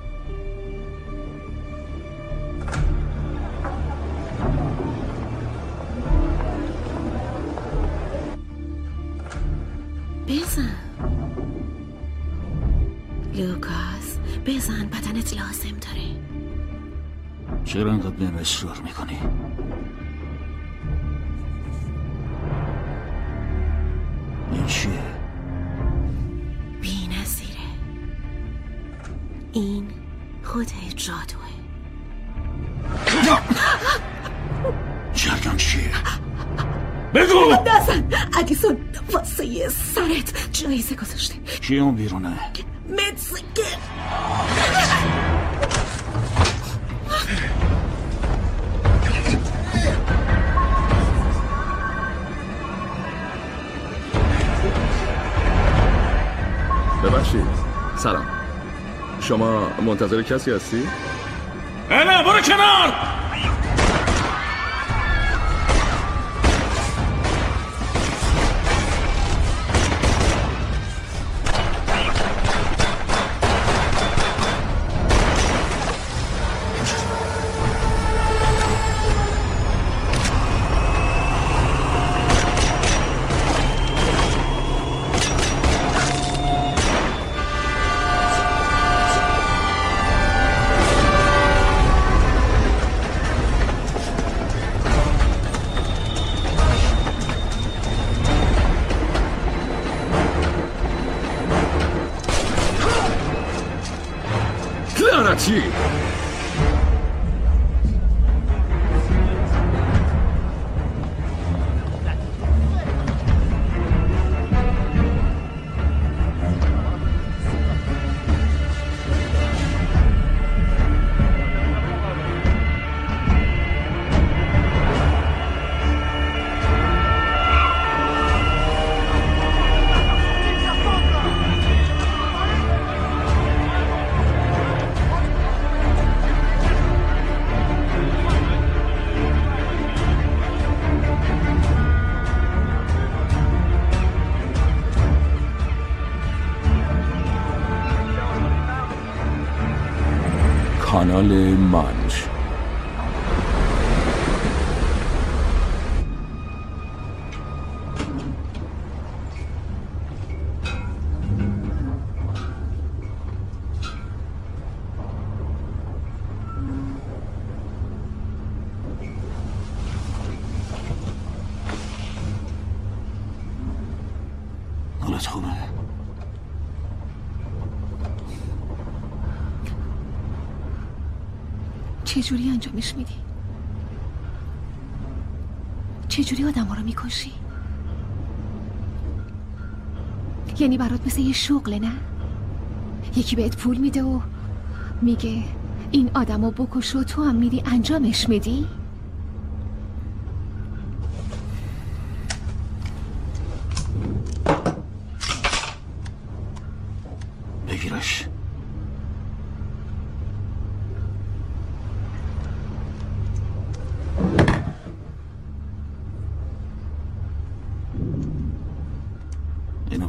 [SPEAKER 10] بزن لوکاس، بزن، بدنت لازم داره.
[SPEAKER 9] چرا انقدر بهم اصرار میکنی؟ این چیه؟
[SPEAKER 10] بی نظیره. این خود جادوه.
[SPEAKER 9] جریان چیه؟ بگو!
[SPEAKER 10] نزن ادیسون، واسه سرت جایزه گذاشته.
[SPEAKER 9] چیه اون بیرونه؟
[SPEAKER 10] متسکه.
[SPEAKER 2] ببخشید، سلام. شما منتظر کسی هستی؟
[SPEAKER 9] نه برو کنار!
[SPEAKER 2] لعنتی! کانال مانچ.
[SPEAKER 9] حالت خوبه؟
[SPEAKER 4] چجوری انجامش میدی؟ چجوری آدم ها رو میکشی؟ یعنی برات مثل یه شغله، نه؟ یکی بهت پول میده و میگه این آدم رو بکش و تو هم میری انجامش میدی؟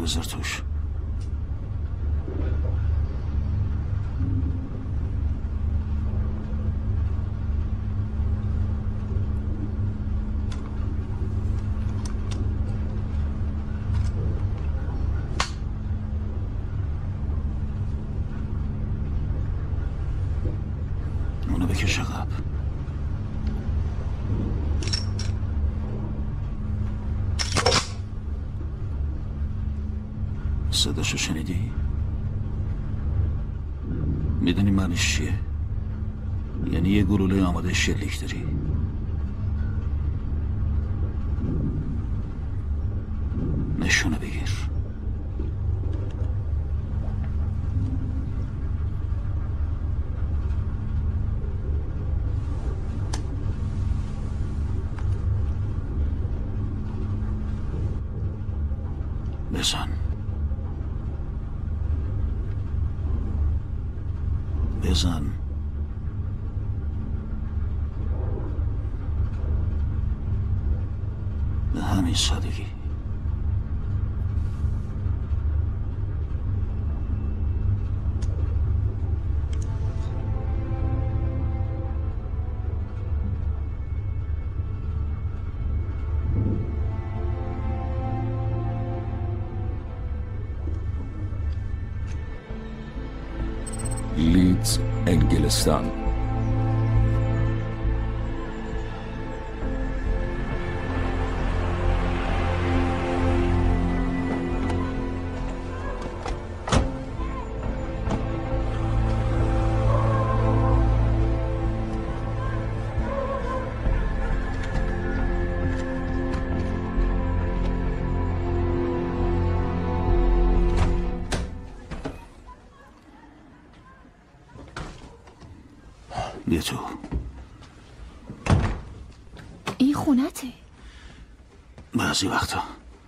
[SPEAKER 9] بذار توش. اونو بکش عقب. صداشو شنیدی؟ میدونی معنیش چیه؟ یعنی یه گلوله آماده شلیک داری. نشونه بگیر. بزن. بزن. به همین سادگی.
[SPEAKER 2] لیدز، انگلستان.
[SPEAKER 9] بیا تو.
[SPEAKER 4] این خونته؟
[SPEAKER 9] بعضی وقتا.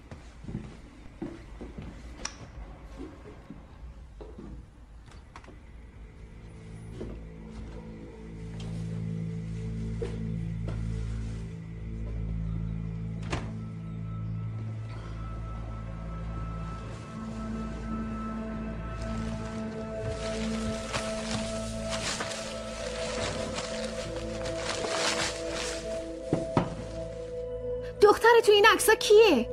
[SPEAKER 4] دختر تو این عکسا کیه؟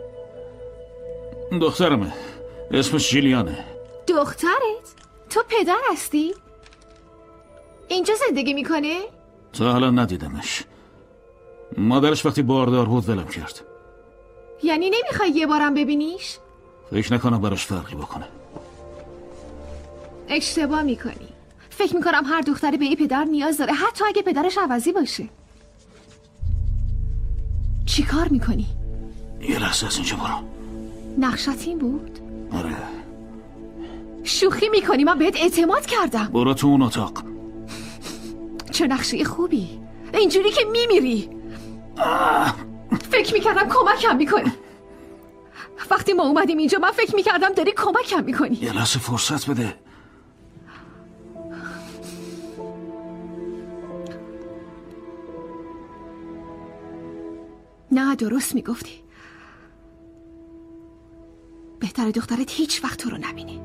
[SPEAKER 9] دخترمه. اسمش جیلیانه.
[SPEAKER 4] دخترت؟ تو پدر هستی؟ اینجا زندگی میکنه؟
[SPEAKER 9] تا حالا ندیدمش. مادرش وقتی باردار بود ولم کرد.
[SPEAKER 4] یعنی نمیخوای یه بارم ببینیش؟
[SPEAKER 9] فکر نکنم براش فرقی بکنه.
[SPEAKER 4] اشتباه میکنی. فکر میکنم هر دختری به یه پدر نیاز داره، حتی اگه پدرش عوضی باشه. چی کار میکنی؟
[SPEAKER 9] یه لحظه از اینجا برو.
[SPEAKER 4] نقشت این بود؟
[SPEAKER 9] آره.
[SPEAKER 4] شوخی میکنی؟ من بهت اعتماد کردم.
[SPEAKER 9] برو تو اون اتاق.
[SPEAKER 4] چه نقشه خوبی. اینجوری که میمیری. فکر میکردم کمکم میکنی. وقتی ما اومدیم اینجا من فکر میکردم داری کمکم میکنی.
[SPEAKER 9] یه لحظه فرصت بده.
[SPEAKER 4] نه درست میگفتی. بهتره دخترت هیچ وقت تو رو نبینه.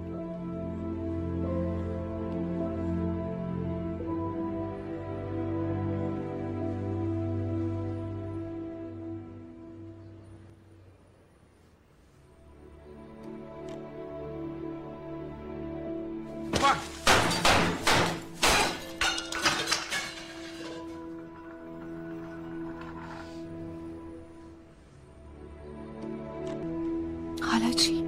[SPEAKER 4] حالا چی؟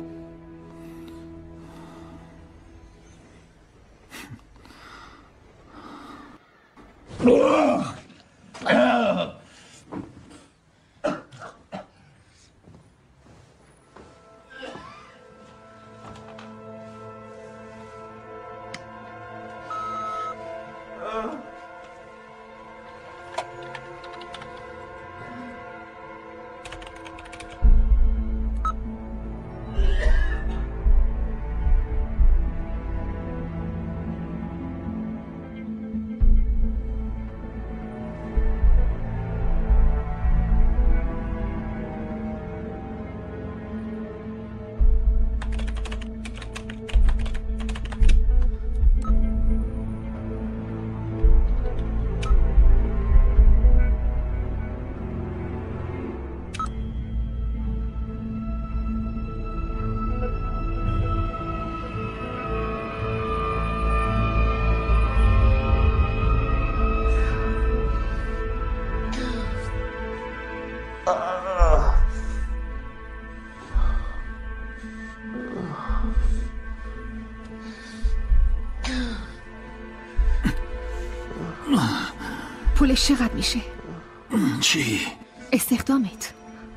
[SPEAKER 4] پولش چقدر میشه؟
[SPEAKER 9] چی؟
[SPEAKER 4] استخدامت.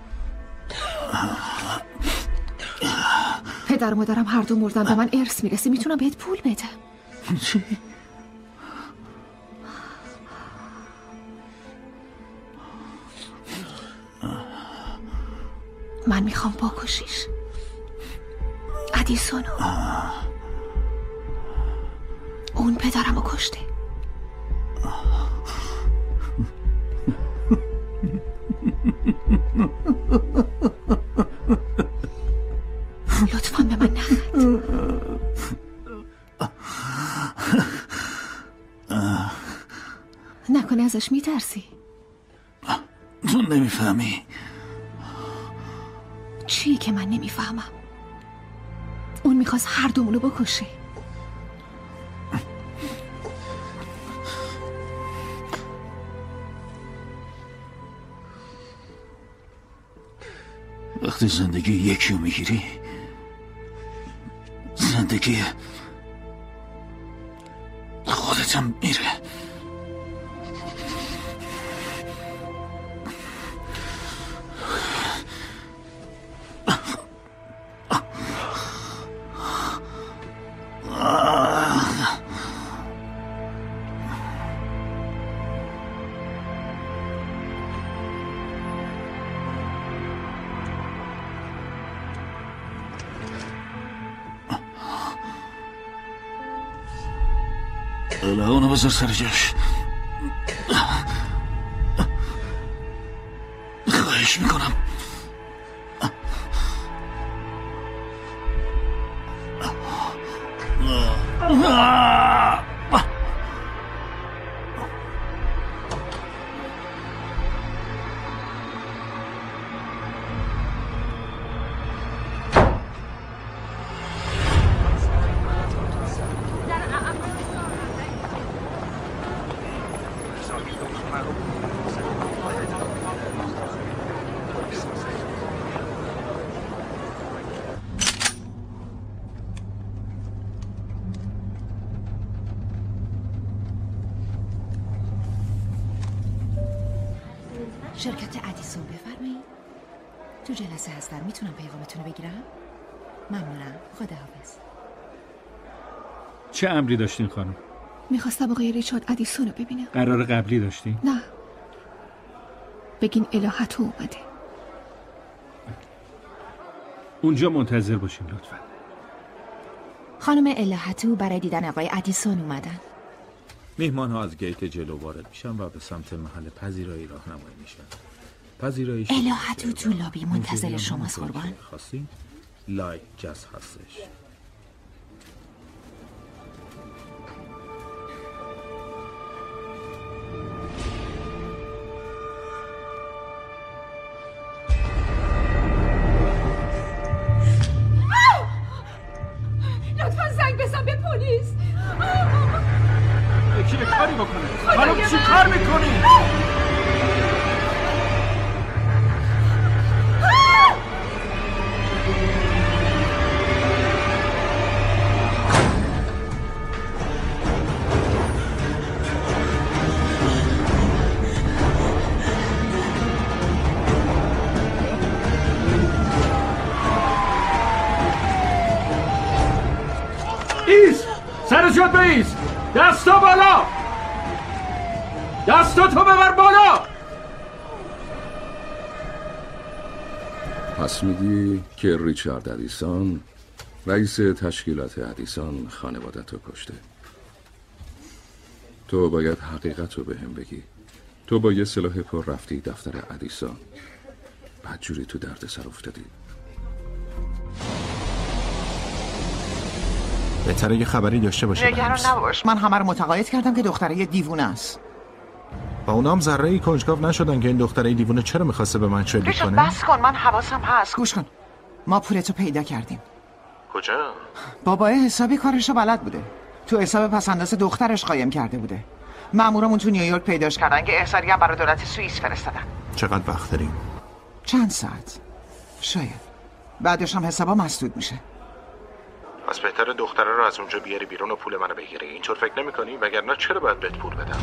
[SPEAKER 4] پدر و مادرم هر دو مردن، به من ارث میرسه، میتونم بهت پول بدم.
[SPEAKER 9] چی؟
[SPEAKER 4] من میخوام بکشیش. ادیسونو. اون پدرمو کشته. لطفاً به من نخند. نکنه ازش میترسی؟
[SPEAKER 9] تو نمیفهمی.
[SPEAKER 4] چی که من نمیفهمم؟ اون میخواست هر دومونو بکشه.
[SPEAKER 9] وقتی زندگی یکی رو میگیری، زندگی خودتم میره. اونو بذار سر جاش. خواهش میکنم.
[SPEAKER 3] شرکت ادیسون، بفرمایید. تو جلسه هستم، میتونم پیغامتون رو بگیرم؟ ممنونم، خداحافظ.
[SPEAKER 12] چه امری داشتین خانم؟
[SPEAKER 4] میخواستم آقای ریچارد ادیسون رو ببینم.
[SPEAKER 12] قرار قبلی داشتین؟
[SPEAKER 4] نه، بگین الهتو اومده.
[SPEAKER 12] اونجا منتظر باشین لطفا.
[SPEAKER 3] خانم الهتو برای دیدن آقای ادیسون اومدن.
[SPEAKER 15] میهمان ها از گیت جلو وارد میشن و به سمت محل پذیرایی راهنمایی میشن. پذیرایی
[SPEAKER 3] الهتو تو لابی منتظر شماست قربان.
[SPEAKER 15] خواستین لایک جس هستش.
[SPEAKER 4] لطفاً زنگ بزن به پلیس.
[SPEAKER 12] یکی کاری بکنه. خانم چی کار میکنی؟ ایست! سر جات بایست! دستا بالا! دستاتو ببر بالا!
[SPEAKER 2] پس میگی که ریچارد ادیسون، رئیس تشکیلات ادیسون، خانوادتو کشته. تو باید حقیقت رو بهم بگی. تو با یه سلاح پر رفتی دفتر ادیسون، بدجوری تو درد سر افتادی.
[SPEAKER 5] بهتره یه خبری داشته باشه.
[SPEAKER 8] نگران نباش، من همه رو متقاعد کردم که دختره یه دیوونه است.
[SPEAKER 5] با اونام ذره‌ای کنجکاو نشدن که این دختره دیوونه چرا میخواسته به من شلیک کنه.
[SPEAKER 8] بس کن، من حواسم هست. گوش کن، ما پولتو پیدا کردیم.
[SPEAKER 5] کجا؟
[SPEAKER 8] بابای حسابی کارشو بلد بوده. تو حساب پسنداز دخترش قایم کرده بوده. مامورامون تو نیویورک پیداش کردن که احضاری هم برای دولت سوئیس فرستادن.
[SPEAKER 5] چقدر وقت داریم؟
[SPEAKER 8] چند ساعت؟ شاید. بعدش هم حسابا مسدود میشه.
[SPEAKER 5] پس بهتره دختره رو از اونجا بیاری بیرون و پول منو بگیری. اینطور فکر نمی‌کنی؟ وگرنه چرا باید بهت پول بدم؟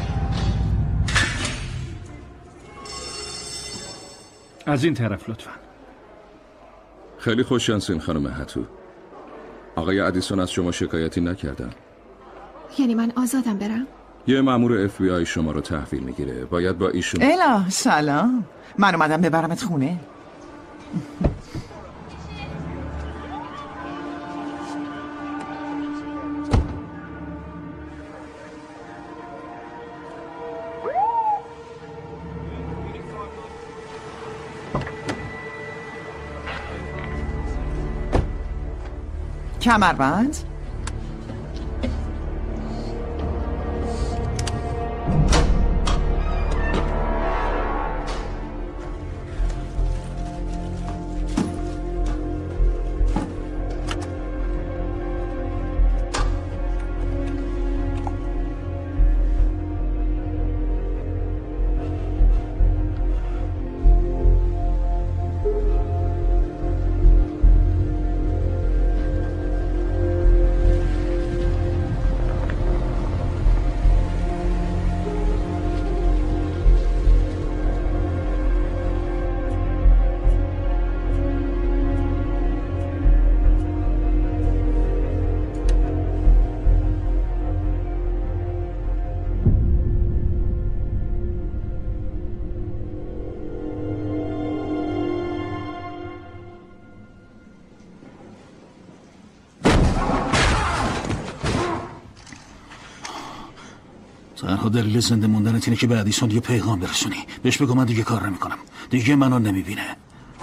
[SPEAKER 12] از این طرف لطفاً.
[SPEAKER 2] خیلی خوششانسین خانم هتو. آقای ادیسون از شما شکایتی نکردن.
[SPEAKER 4] یعنی من آزادم برم؟
[SPEAKER 2] یه مأمور FBI شما رو تحویل میگیره. باید با ایشون.
[SPEAKER 8] الا سلام. من اومدم ببرمت خونه. کمربند.
[SPEAKER 9] تنها دلیل زنده موندنت اینه که به ادیسون یه پیغام برسونی. بهش بگو من دیگه کار نمیکنم. دیگه منو نمیبینه.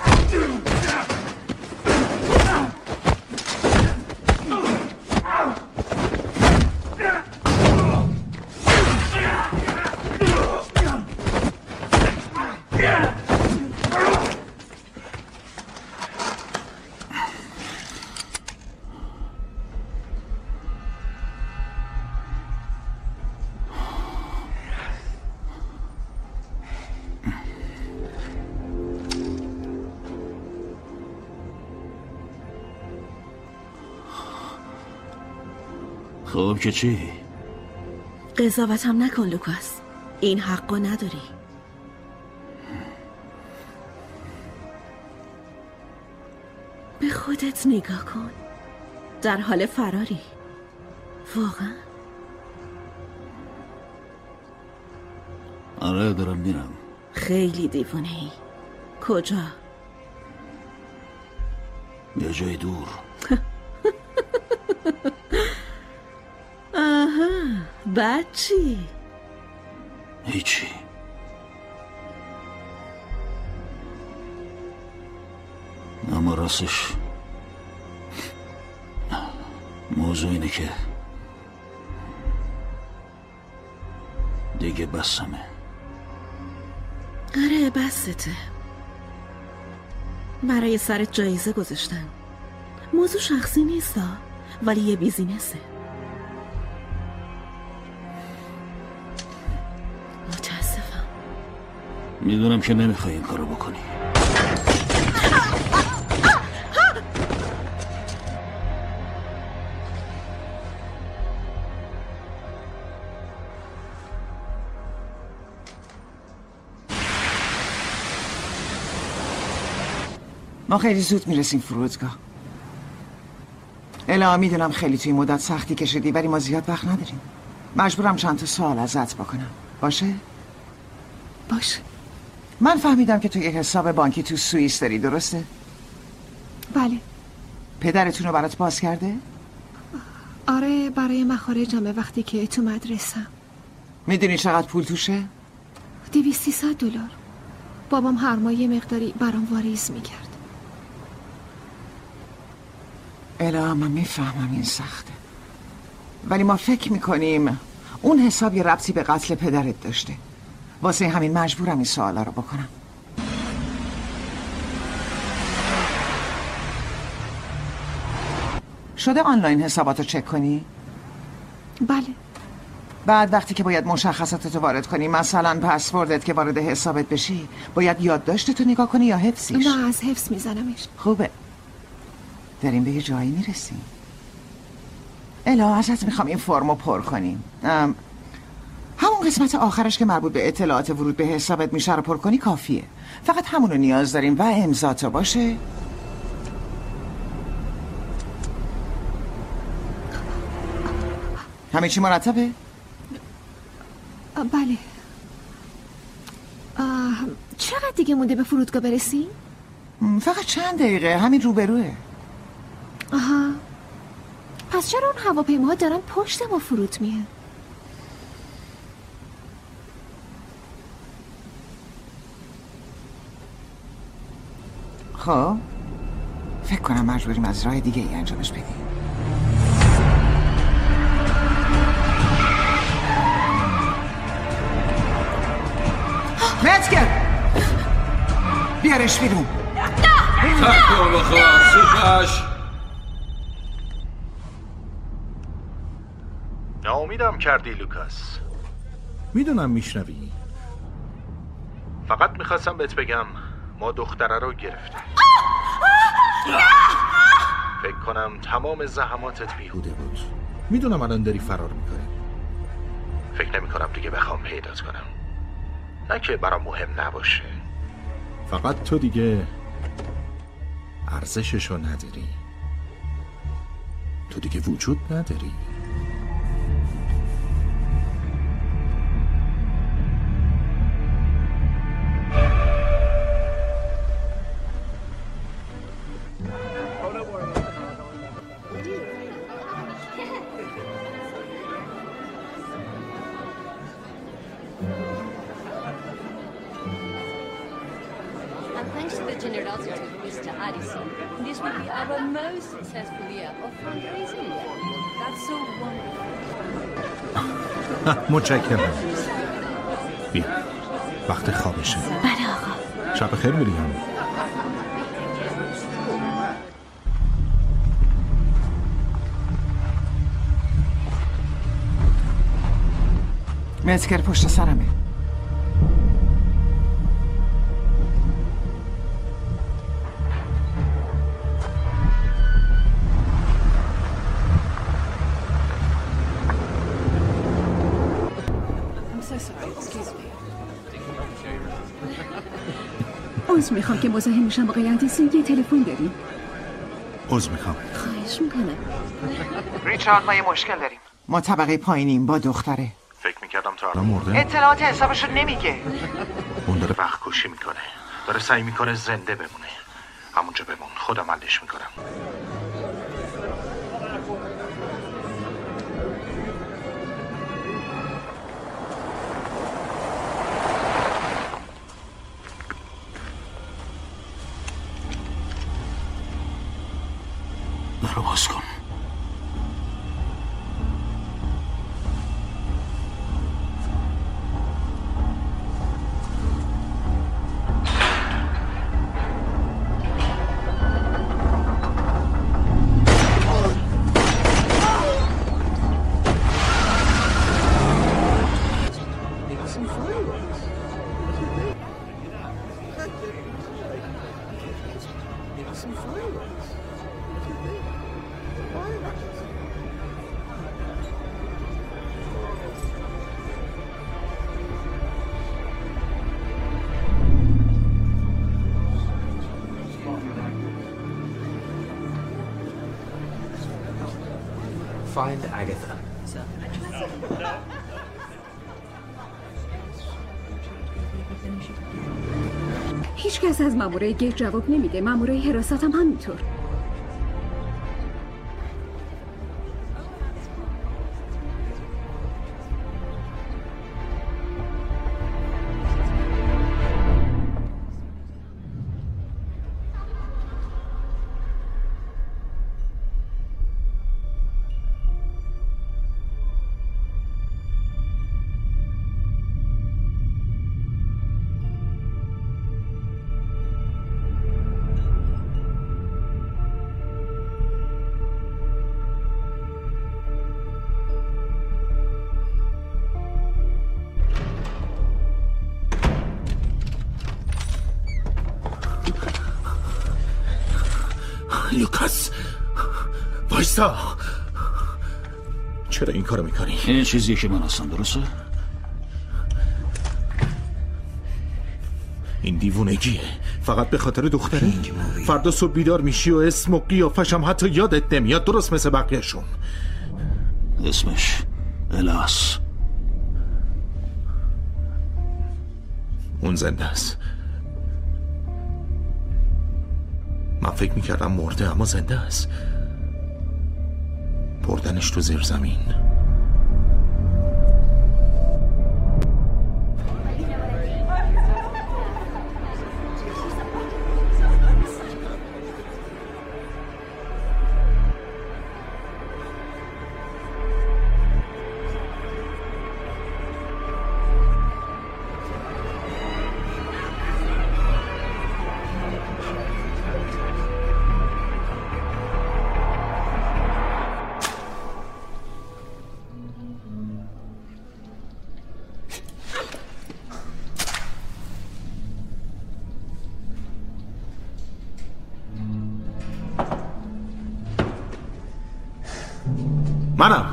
[SPEAKER 9] خب که چی؟
[SPEAKER 10] قضاوتم نکن لوکاس. این حقو نداری. به خودت نگاه کن. در حال فراری. واقعا؟
[SPEAKER 9] آره دارم میرم.
[SPEAKER 10] خیلی دیوونه‌ای. کجا؟
[SPEAKER 9] یه جای دور.
[SPEAKER 10] آها، بعد چی؟
[SPEAKER 9] هیچی. اما راستش موضوع اینه که دیگه بسمه.
[SPEAKER 10] آره بسته. برای سرت جایزه گذاشتن. موضوع شخصی نیست ولی یه بیزینسه. متاسفم.
[SPEAKER 9] میدونم که نمیخوای این کارو بکنی.
[SPEAKER 8] ما خیلی زود میرسیم فرودگاه. الا میدونم خیلی توی مدت سختی کشیدی ولی ما زیاد وقت نداریم. مجبورم چند تا سوال ازت بکنم. باشه؟
[SPEAKER 4] باشه.
[SPEAKER 8] من فهمیدم که تو یه حساب بانکی تو سوئیس داری، درسته؟
[SPEAKER 4] بله.
[SPEAKER 8] پدرتون رو برات باز کرده؟
[SPEAKER 4] آره، برای مخارجمه وقتی که تو مدرسه.
[SPEAKER 8] میدونی چقدر پول توشه؟
[SPEAKER 4] $200-300. بابام هر ماه یه مقداری برام واریز میکرد.
[SPEAKER 8] الا من میفهمم این سخته، ولی ما فکر میکنیم اون حساب یه ربطی به قتل پدرت داشته. واسه همین مجبورم این سوالا رو بکنم. شده آنلاین حساباتو چک کنی؟
[SPEAKER 4] بله.
[SPEAKER 8] بعد وقتی که باید مشخصاتتو وارد کنی، مثلا پسوردت که وارد حسابت بشی، باید یادداشتتو نگاه کنی یا حفظیش؟
[SPEAKER 4] نه، از حفظ میزنمش.
[SPEAKER 8] خوبه، داریم به یه جایی میرسیم. الا ازت میخوام این فرمو پر کنیم. همون قسمت آخرش که مربوط به اطلاعات ورود به حسابت میشه رو پر کنی کافیه. فقط همونو نیاز داریم و امضاتا باشه. همه چی مرتبه؟
[SPEAKER 4] بله. چقدر دیگه مونده به فرودگاه برسی؟
[SPEAKER 8] فقط چند دقیقه، همین روبروه.
[SPEAKER 4] آها. پس چرا اون هواپیماها دارن پشت ما فرود میان؟
[SPEAKER 8] خب فکر کنم مجبوریم از راه دیگه ای انجامش بدیم. متگر بیارش بیرون.
[SPEAKER 2] تکو بخواه سوپش.
[SPEAKER 5] ناامیدم کردی لوکاس. میدونم میشنوی. فقط میخواستم بهت بگم ما دختره رو گرفتیم. فکر کنم تمام زحماتت بیهوده بود. میدونم الان داری فرار میکنی. فکر نمی کنم دیگه بخوام پیدات کنم. نه که برام مهم نباشه. فقط تو دیگه ارزششو نداری. تو دیگه وجود نداری. متشکرم. بیا وقت خوابشه.
[SPEAKER 1] بله آقا.
[SPEAKER 5] شب خیر ویلیام.
[SPEAKER 8] متگر پشت سرمه.
[SPEAKER 1] عذر میخوام که مزاحم میشم آقای اندیسون. یه تلفن داریم.
[SPEAKER 5] عذر میخوام.
[SPEAKER 1] خواهش میکنم.
[SPEAKER 8] ریچارد ما یه مشکل داریم. ما طبقه پایینیم با دختره.
[SPEAKER 5] فکر میکردم تا الان مرده.
[SPEAKER 8] اطلاعات حسابشو نمیگه.
[SPEAKER 5] اون داره وقت کشی میکنه. داره سعی میکنه زنده بمونه. همونجا بمون. خودم حلش میکنم.
[SPEAKER 9] درو باز کن.
[SPEAKER 11] Find Agatha.
[SPEAKER 1] هیچ کس از مامورای گیت جواب نمیده. مامورای حراست هم همینطور.
[SPEAKER 5] لوکاس وایسا. چرا این کارو میکنی؟
[SPEAKER 7] این چیزیه که من هستم، درسته؟
[SPEAKER 5] این دیوونگیه، فقط به خاطر دختره. فردا صبح بیدار میشی و اسم و قیافش هم حتی یادت نمیاد، درست مثل بقیه‌شون.
[SPEAKER 7] اسمش الاس.
[SPEAKER 5] اون زنده است. من فکر میکردم مرده، اما زنده است. بردنش تو زیر زمین. منم.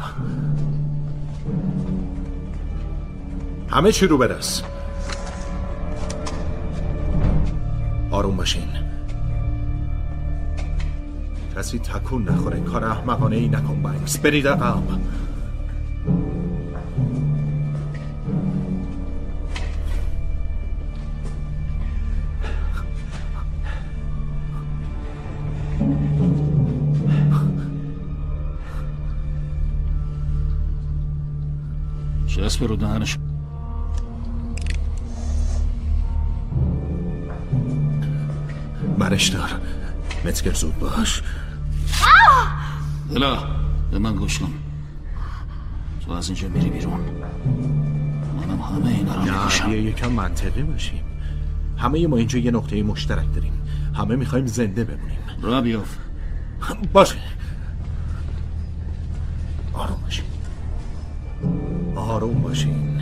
[SPEAKER 5] همه چی رو برس. آروم باشین. کسی تکون نخوره. کار احمقانه ای نکن بنگز. برید عقب.
[SPEAKER 7] چسب رو دهنش.
[SPEAKER 5] برش دار. متگر زود باش.
[SPEAKER 7] الا به من گوش کن. تو از اینجا میری بیرون، منم همه اینا رو میکشم.
[SPEAKER 5] بیا یکم منطقی باشیم. همه ما اینجا یه نقطه مشترک داریم. همه میخوایم زنده بمونیم.
[SPEAKER 7] را بیاف.
[SPEAKER 5] باشه. آروم باشین. آروم باشین.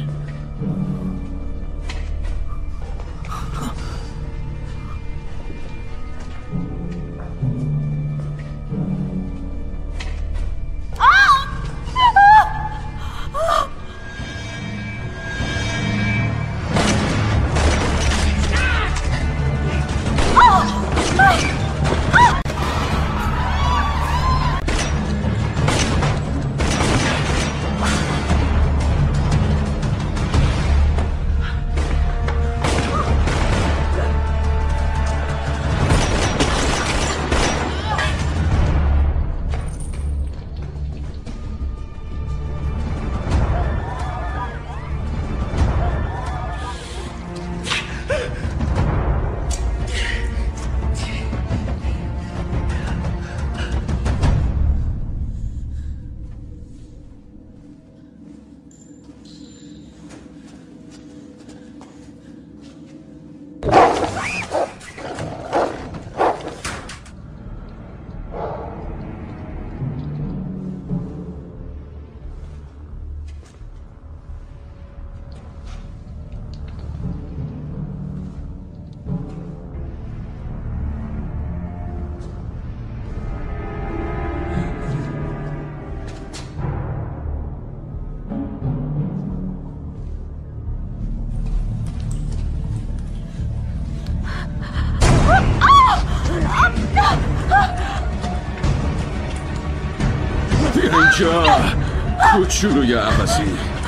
[SPEAKER 2] اینجا کوچولوی عباسی.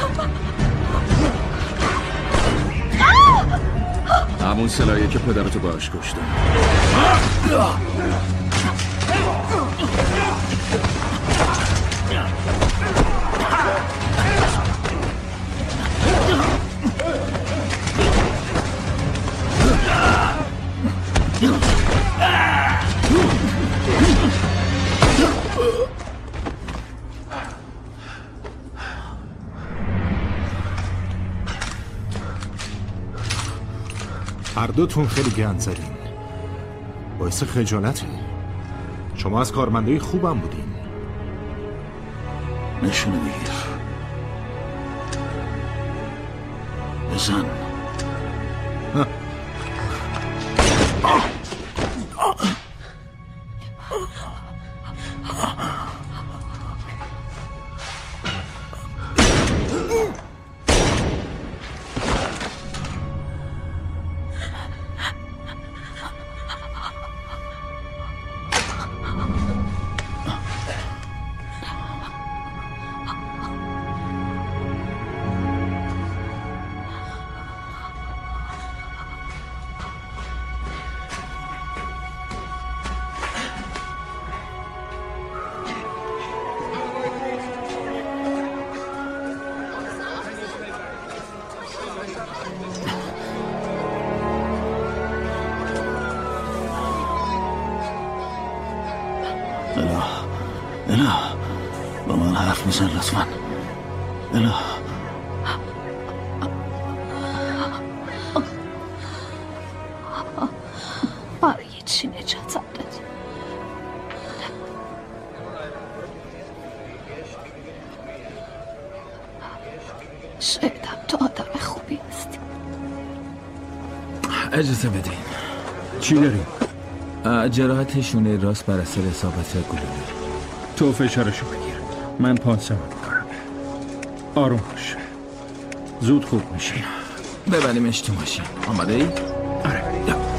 [SPEAKER 2] همون سلاحیه که پدرتو باش کشتم.
[SPEAKER 5] هر دوتون خیلی گند زدین. باعث خجالته. شما از کارمندای خوبم بودین.
[SPEAKER 7] نشونه بگیر. بزن. الا با من حرف میزن لطفا. الا
[SPEAKER 4] برای چی نجاتم دادی؟ شایدم تو آدم خوبی هستی.
[SPEAKER 15] اجازه بدین.
[SPEAKER 12] چی داریم؟
[SPEAKER 15] جراحت شونه راست بر اثر اصابت گلوله.
[SPEAKER 12] تو فشارشو بگیر، من پانسمان میکنم. آروم باش، زود خوب میشه.
[SPEAKER 15] ببریمش تو ماشین. آماده ای؟
[SPEAKER 12] آره.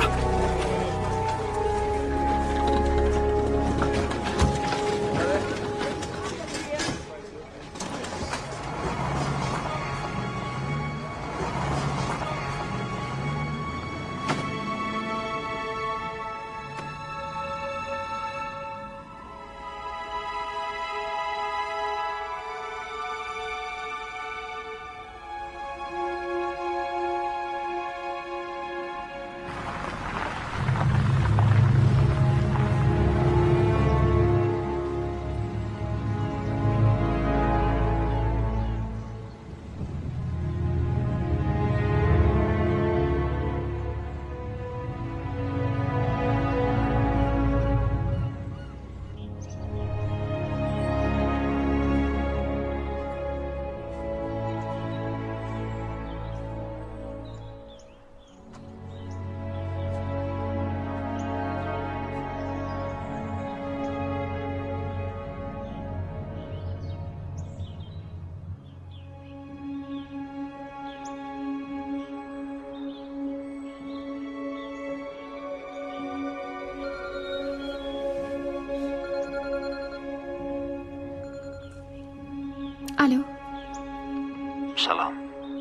[SPEAKER 4] الو.
[SPEAKER 7] سلام.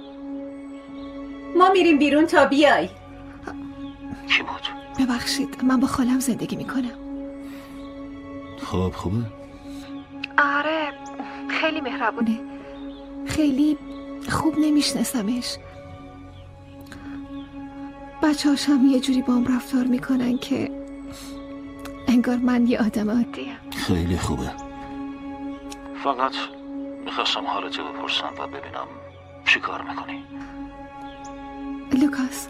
[SPEAKER 1] ما میریم بیرون تا بیای.
[SPEAKER 7] کی بود؟
[SPEAKER 4] ببخشید، من با خالم زندگی میکنم.
[SPEAKER 7] خب خوبه؟
[SPEAKER 4] آره، خیلی مهربونه. خیلی خوب نمیشناسمش. بچه‌هاش هم یه جوری با هم رفتار میکنن که انگار من یه آدم عادیم.
[SPEAKER 7] خیلی خوبه. فقط میخواستم حالتو بپرسم و ببینم چی کار میکنی.
[SPEAKER 4] لوکاس،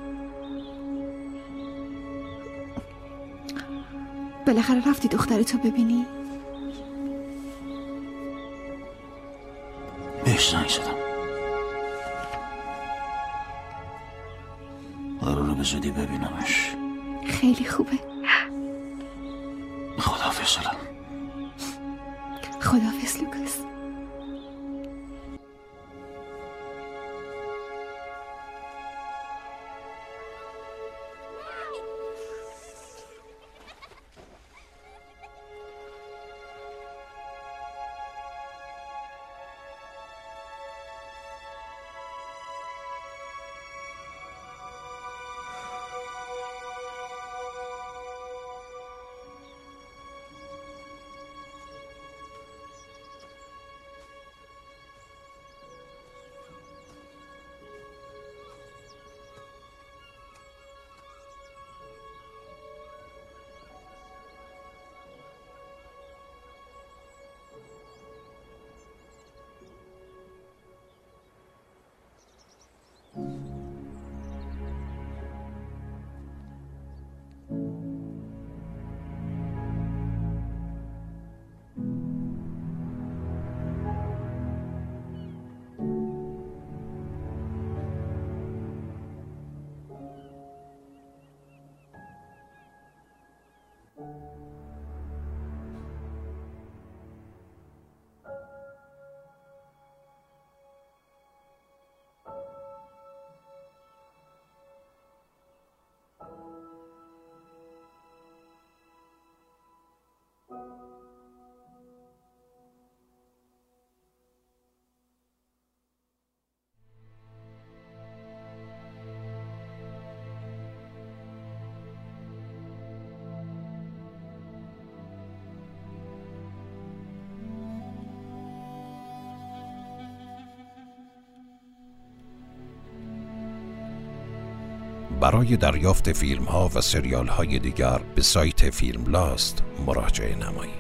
[SPEAKER 4] بالاخره رفتی دخترتو ببینی؟
[SPEAKER 7] بهش زنگ زدم. قراره به زودی ببینمش.
[SPEAKER 4] خیلی خوبه.
[SPEAKER 7] خداحافظ.
[SPEAKER 4] خداحافظ لوکاس.
[SPEAKER 16] برای دریافت فیلم ها و سریال های دیگر به سایت فیلم لاست مراجعه نمایید.